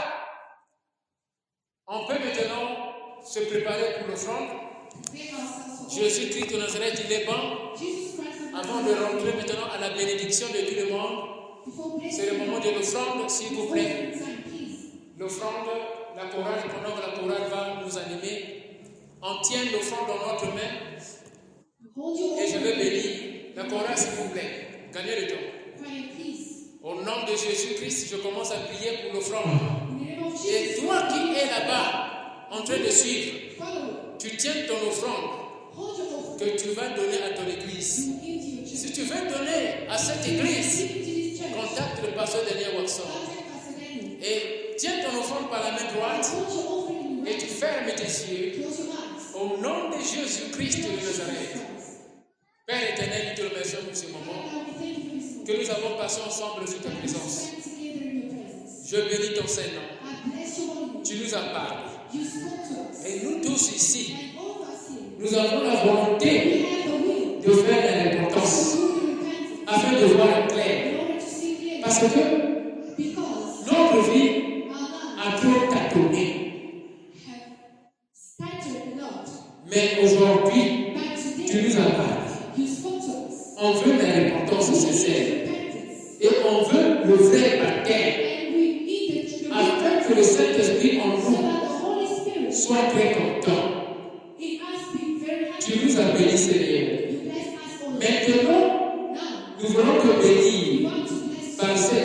On peut maintenant se préparer pour l'offrande. Prepare ourselves for Jésus-Christ de Nazareth, il est bon. Jesus Christ. Avant de rentrer maintenant à la bénédiction de tout le monde, Before blessing, c'est le moment de l'offrande, s'il vous plaît. time, please. L'offrande, la chorale, pendant que la chorale va nous animer, on tient l'offrande dans notre main Hold your et je own. vais bénir. La chorale, s'il vous plaît. Gagnez le temps. Pray, please. Au nom de Jésus-Christ, je commence à prier pour l'offrande. In the name of Et Jesus, toi qui es là-bas, en train de suivre, follow. tu tiens ton offrande Hold your offering. que tu vas donner à ton église. You give to your church. Si tu veux donner à cette église, Give it to this church. contacte le pasteur Daniel Watson. Contact Pastor Daniel. Et tiens ton offrande par la main droite Hold your offering in your et tu fermes tes yeux. Close your eyes. Au nom de Jésus-Christ de Nazareth. Christ. Père éternel, nous te remercions pour ce moment Father, we thank you for this moment. que nous avons passé ensemble sous ta That we présence. stand together in your presence. Je bénis ton Saint-Nom. I bless your holy name. Tu nous as parlé. You spoke to us. Et nous tous ici, And all of us here, nous avons la volonté we have the will de faire la repentance to do the repentance afin de voir clair. in order to see clearly. Parce que Because notre vie our lives a trop tâtonné. have stuttered a lot. Mais aujourd'hui, But tu today, nous as parlé. you spoke to us. On veut la repentance We need sincère. repentance. Et on veut le vrai baptême And we need the afin que le Saint-Esprit en so nous that the Holy Spirit soit très content. in us be very Tu happy. nous as bénis, Seigneur. You bless us all. Maintenant, Now, nous voulons te we bénir want to bless par you cette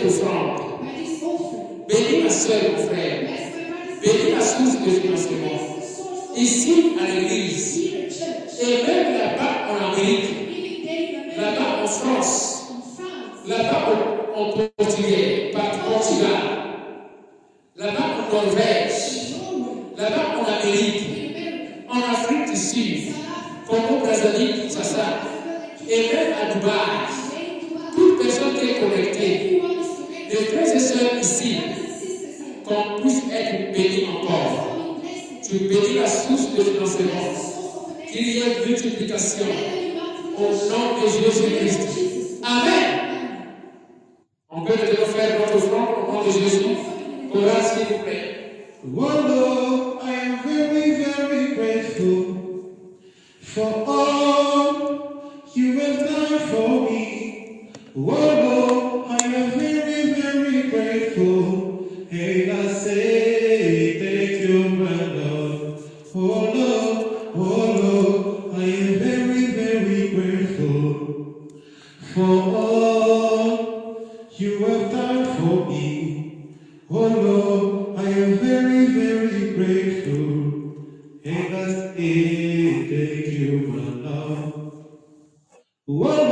offrande. by this offering. Bénis ma soeur, mon frère. Bless my brothers and Bénis ma sisters. source de financement. Bless the source of Ici, à l'église. here at church. Et même là-bas en Amérique. Even there in Là-bas America, en France. in France, Là-bas en Portugal. Portugal. Là-bas en Norvège. in Norway, Là-bas en Amérique. in America, En Afrique du Sud. South Africa, Congo, Brazzaville, Kinshasa. Africa, Et même à Dubaï. and Dubai. Toute personne qui est connectée. Everyone is connected. Les frères et sœurs ici. Brothers and sisters here. Qu'on puisse être bénis encore. All be blessed. Tu bénis la source de Bless financement. the source of the Qu'il y ait multiplication. Let Au nom de Jésus-Christ. Amen. On peut maintenant faire notre offrande au nom de Jésus. Chorale, s'il vous plaît. Oh Lord, I am very, very grateful for all you have done for me. Oh Lord, I am very, very grateful. And I say thank you, my Lord. Oh Lord, I am very, very grateful for all you have done for me. Oh Lord, I am very, very grateful. And I say thank you, my Lord. Oh